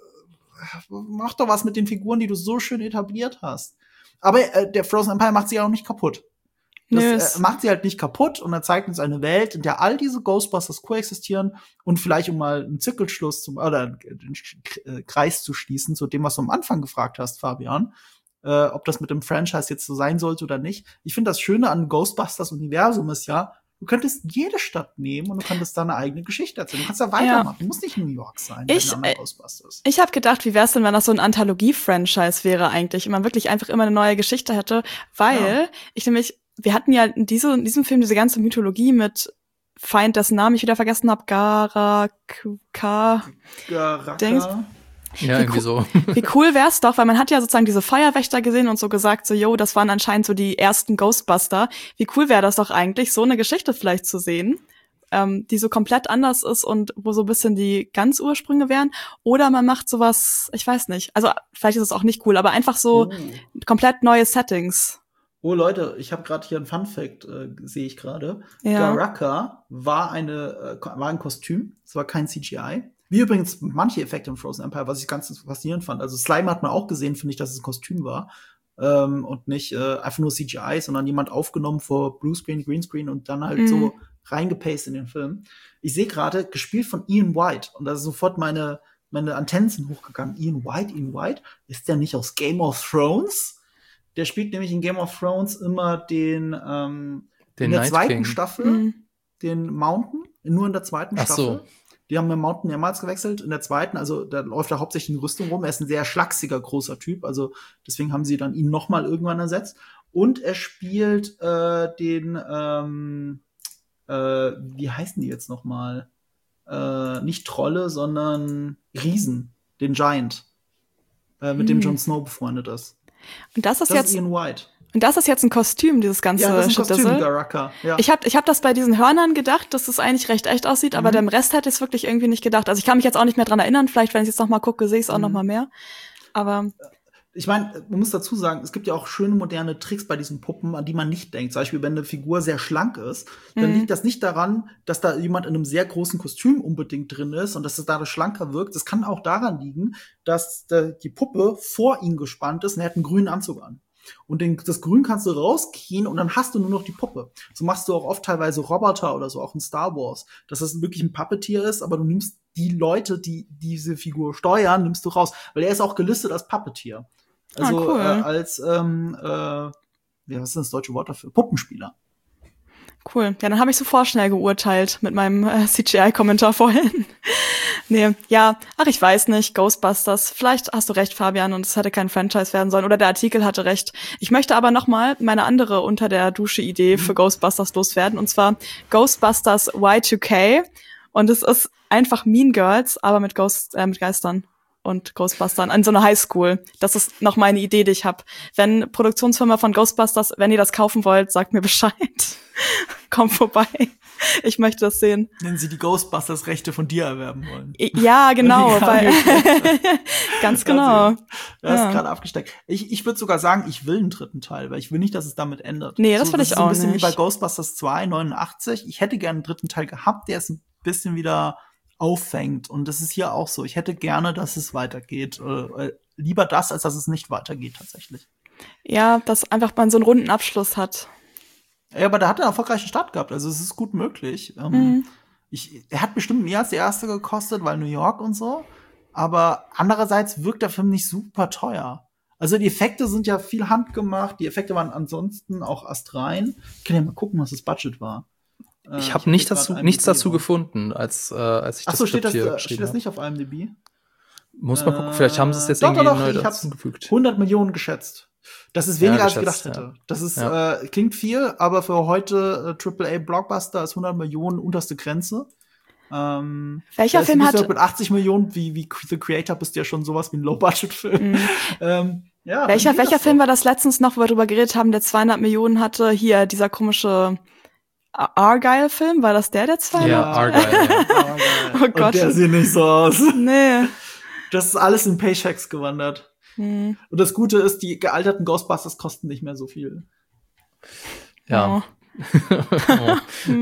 mach doch was mit den Figuren, die du so schön etabliert hast. Aber der Frozen Empire macht sie ja auch nicht kaputt. Das macht sie halt nicht kaputt, und er zeigt uns eine Welt, in der all diese Ghostbusters koexistieren, und vielleicht, um mal einen Zirkelschluss oder einen Kreis zu schließen zu dem, was du am Anfang gefragt hast, Fabian, ob das mit dem Franchise jetzt so sein sollte oder nicht. Ich finde, das Schöne an Ghostbusters-Universum ist ja, du könntest jede Stadt nehmen und du könntest da eine eigene Geschichte erzählen. Du kannst da weitermachen. Du musst nicht New York sein. Ich habe gedacht, wie wär's denn, wenn das so ein Anthologie-Franchise wäre eigentlich, und man wirklich einfach immer eine neue Geschichte hätte, weil wir hatten ja in diesem Film diese ganze Mythologie mit Feind, dessen Namen ich wieder vergessen habe, Garaka. Ja, irgendwie so. Wie cool wär's doch, weil man hat ja sozusagen diese Feuerwächter gesehen und so gesagt, so, yo, das waren anscheinend so die ersten Ghostbuster. Wie cool wäre das doch eigentlich, so eine Geschichte vielleicht zu sehen, die so komplett anders ist und wo so ein bisschen die ganz Ursprünge wären. Oder man macht sowas, ich weiß nicht, also vielleicht ist es auch nicht cool, aber einfach so komplett neue Settings. Oh Leute, ich habe gerade hier einen Fun-Fact, sehe ich gerade. Ja. Garaka war ein Kostüm, es war kein CGI. Wie übrigens manche Effekte im Frozen Empire, was ich ganz faszinierend fand. Also Slime hat man auch gesehen, finde ich, dass es ein Kostüm war. Und nicht einfach nur CGI, sondern jemand aufgenommen vor Bluescreen, Greenscreen und dann halt so reingepastet in den Film. Ich sehe gerade, gespielt von Ian White. Und da ist sofort meine Antennen sind hochgegangen. Ian White? Ist der nicht aus Game of Thrones? Der spielt nämlich in Game of Thrones immer den in der Night zweiten King. Staffel, den Mountain, nur in der zweiten Staffel. So. Die haben den Mountain mehrmals gewechselt. In der zweiten, also da läuft er hauptsächlich in Rüstung rum. Er ist ein sehr schlachsiger, großer Typ. Also deswegen haben sie dann ihn noch mal irgendwann ersetzt. Und er spielt wie heißen die jetzt noch mal? Nicht Trolle, sondern Riesen. Den Giant. Mit dem Jon Snow befreundet ist. Und das ist jetzt Ian White. Und das ist jetzt ein Kostüm, dieses ganze Ja, das ist ein Kostüm, Schnittissel. Garaka. Ja. Ich hab das bei diesen Hörnern gedacht, dass das eigentlich recht echt aussieht, aber dem Rest hätte ich es wirklich irgendwie nicht gedacht. Also ich kann mich jetzt auch nicht mehr dran erinnern, vielleicht, wenn ich jetzt noch mal gucke, sehe ich es auch noch mal mehr. Aber ich meine, man muss dazu sagen, es gibt ja auch schöne moderne Tricks bei diesen Puppen, an die man nicht denkt. Zum Beispiel, wenn eine Figur sehr schlank ist, dann liegt das nicht daran, dass da jemand in einem sehr großen Kostüm unbedingt drin ist und dass es dadurch schlanker wirkt. Das kann auch daran liegen, dass die Puppe vor ihm gespannt ist und er hat einen grünen Anzug an. Und das Grün kannst du rauskriegen und dann hast du nur noch die Puppe. So machst du auch oft teilweise Roboter oder so, auch in Star Wars, dass das wirklich ein Puppeteer ist, aber du nimmst die Leute, die diese Figur steuern, nimmst du raus. Weil er ist auch gelistet als Puppeteer. Also cool. als, was ist das deutsche Wort dafür? Puppenspieler. Cool. Ja, dann habe ich so vorschnell geurteilt mit meinem CGI-Kommentar vorhin. Nee, ja, ich weiß nicht, Ghostbusters, vielleicht hast du recht, Fabian, und es hätte kein Franchise werden sollen, oder der Artikel hatte recht. Ich möchte aber noch mal meine andere unter der Dusche-Idee für Ghostbusters loswerden, und zwar Ghostbusters Y2K, und es ist einfach Mean Girls, aber mit Geistern und Ghostbustern an so einer Highschool. Das ist noch meine Idee, die ich habe. Wenn Produktionsfirma von Ghostbusters, wenn ihr das kaufen wollt, sagt mir Bescheid. Kommt vorbei. Ich möchte das sehen. Wenn sie die Ghostbusters-Rechte von dir erwerben wollen. Ja, genau. Ganz genau. Das ist gerade abgesteckt. Ich würde sogar sagen, ich will einen dritten Teil, weil ich will nicht, dass es damit ändert. Nee, das will ich auch nicht. Das ist ein bisschen wie bei Ghostbusters 2, 89. Ich hätte gerne einen dritten Teil gehabt, der ist ein bisschen wieder auffängt. Und das ist hier auch so. Ich hätte gerne, dass es weitergeht. Lieber das, als dass es nicht weitergeht, tatsächlich. Ja, dass einfach man so einen runden Abschluss hat. Ja, aber der hat einen erfolgreichen Start gehabt. Also es ist gut möglich. Er hat bestimmt mehr als der erste gekostet, weil New York und so. Aber andererseits wirkt der Film nicht super teuer. Also die Effekte sind ja viel handgemacht. Die Effekte waren ansonsten auch astrein. Ich kann ja mal gucken, was das Budget war. Ich habe nichts dazu gefunden, als ich das Skript hier geschrieben habe. Steht das nicht auf IMDb? Muss mal gucken, vielleicht haben sie es jetzt irgendwie neu dazugefügt. 100 Millionen geschätzt. Das ist weniger, als ich gedacht hätte. Das ist klingt viel, aber für heute AAA-Blockbuster ist 100 Millionen unterste Grenze. Welcher Film hat mit 80 Millionen, wie The Creator bist du ja schon sowas wie ein Low-Budget-Film. Welcher Film war das letztens noch, wo wir drüber geredet haben, der 200 Millionen hatte? Hier, dieser komische Argyle-Film, war das der 200? Ja, Argyle. Oh Gott. Und der sieht nicht so aus. Nee. Das ist alles in Paychecks gewandert. Und das Gute ist, die gealterten Ghostbusters kosten nicht mehr so viel. Ja. Oh.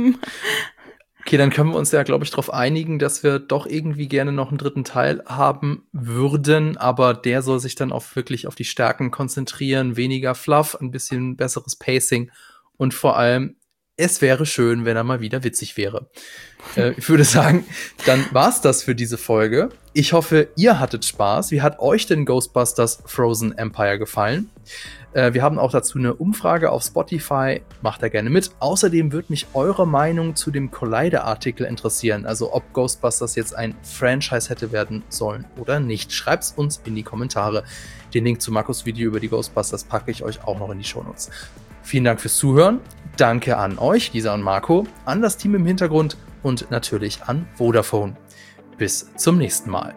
Okay, dann können wir uns ja, glaube ich, darauf einigen, dass wir doch irgendwie gerne noch einen dritten Teil haben würden, aber der soll sich dann auch wirklich auf die Stärken konzentrieren, weniger Fluff, ein bisschen besseres Pacing und vor allem, es wäre schön, wenn er mal wieder witzig wäre. Ich würde sagen, dann war's das für diese Folge. Ich hoffe, ihr hattet Spaß. Wie hat euch denn Ghostbusters Frozen Empire gefallen? Wir haben auch dazu eine Umfrage auf Spotify. Macht da gerne mit. Außerdem würde mich eure Meinung zu dem Collider-Artikel interessieren. Also ob Ghostbusters jetzt ein Franchise hätte werden sollen oder nicht. Schreibt's uns in die Kommentare. Den Link zu Markus' Video über die Ghostbusters packe ich euch auch noch in die Shownotes. Vielen Dank fürs Zuhören. Danke an euch, Lisa und Marco, an das Team im Hintergrund und natürlich an Vodafone. Bis zum nächsten Mal.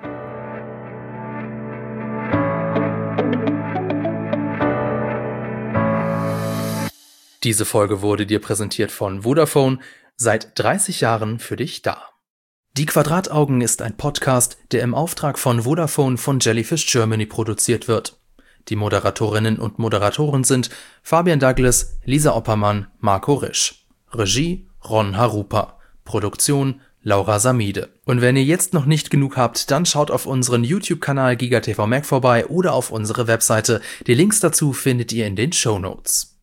Diese Folge wurde dir präsentiert von Vodafone. Seit 30 Jahren für dich da. Die Quadrataugen ist ein Podcast, der im Auftrag von Vodafone von Jellyfish Germany produziert wird. Die Moderatorinnen und Moderatoren sind Fabian Douglas, Lisa Oppermann, Marco Risch. Regie Ron Harupa. Produktion Laura Samide. Und wenn ihr jetzt noch nicht genug habt, dann schaut auf unseren YouTube-Kanal GigaTV Mac vorbei oder auf unsere Webseite. Die Links dazu findet ihr in den Shownotes.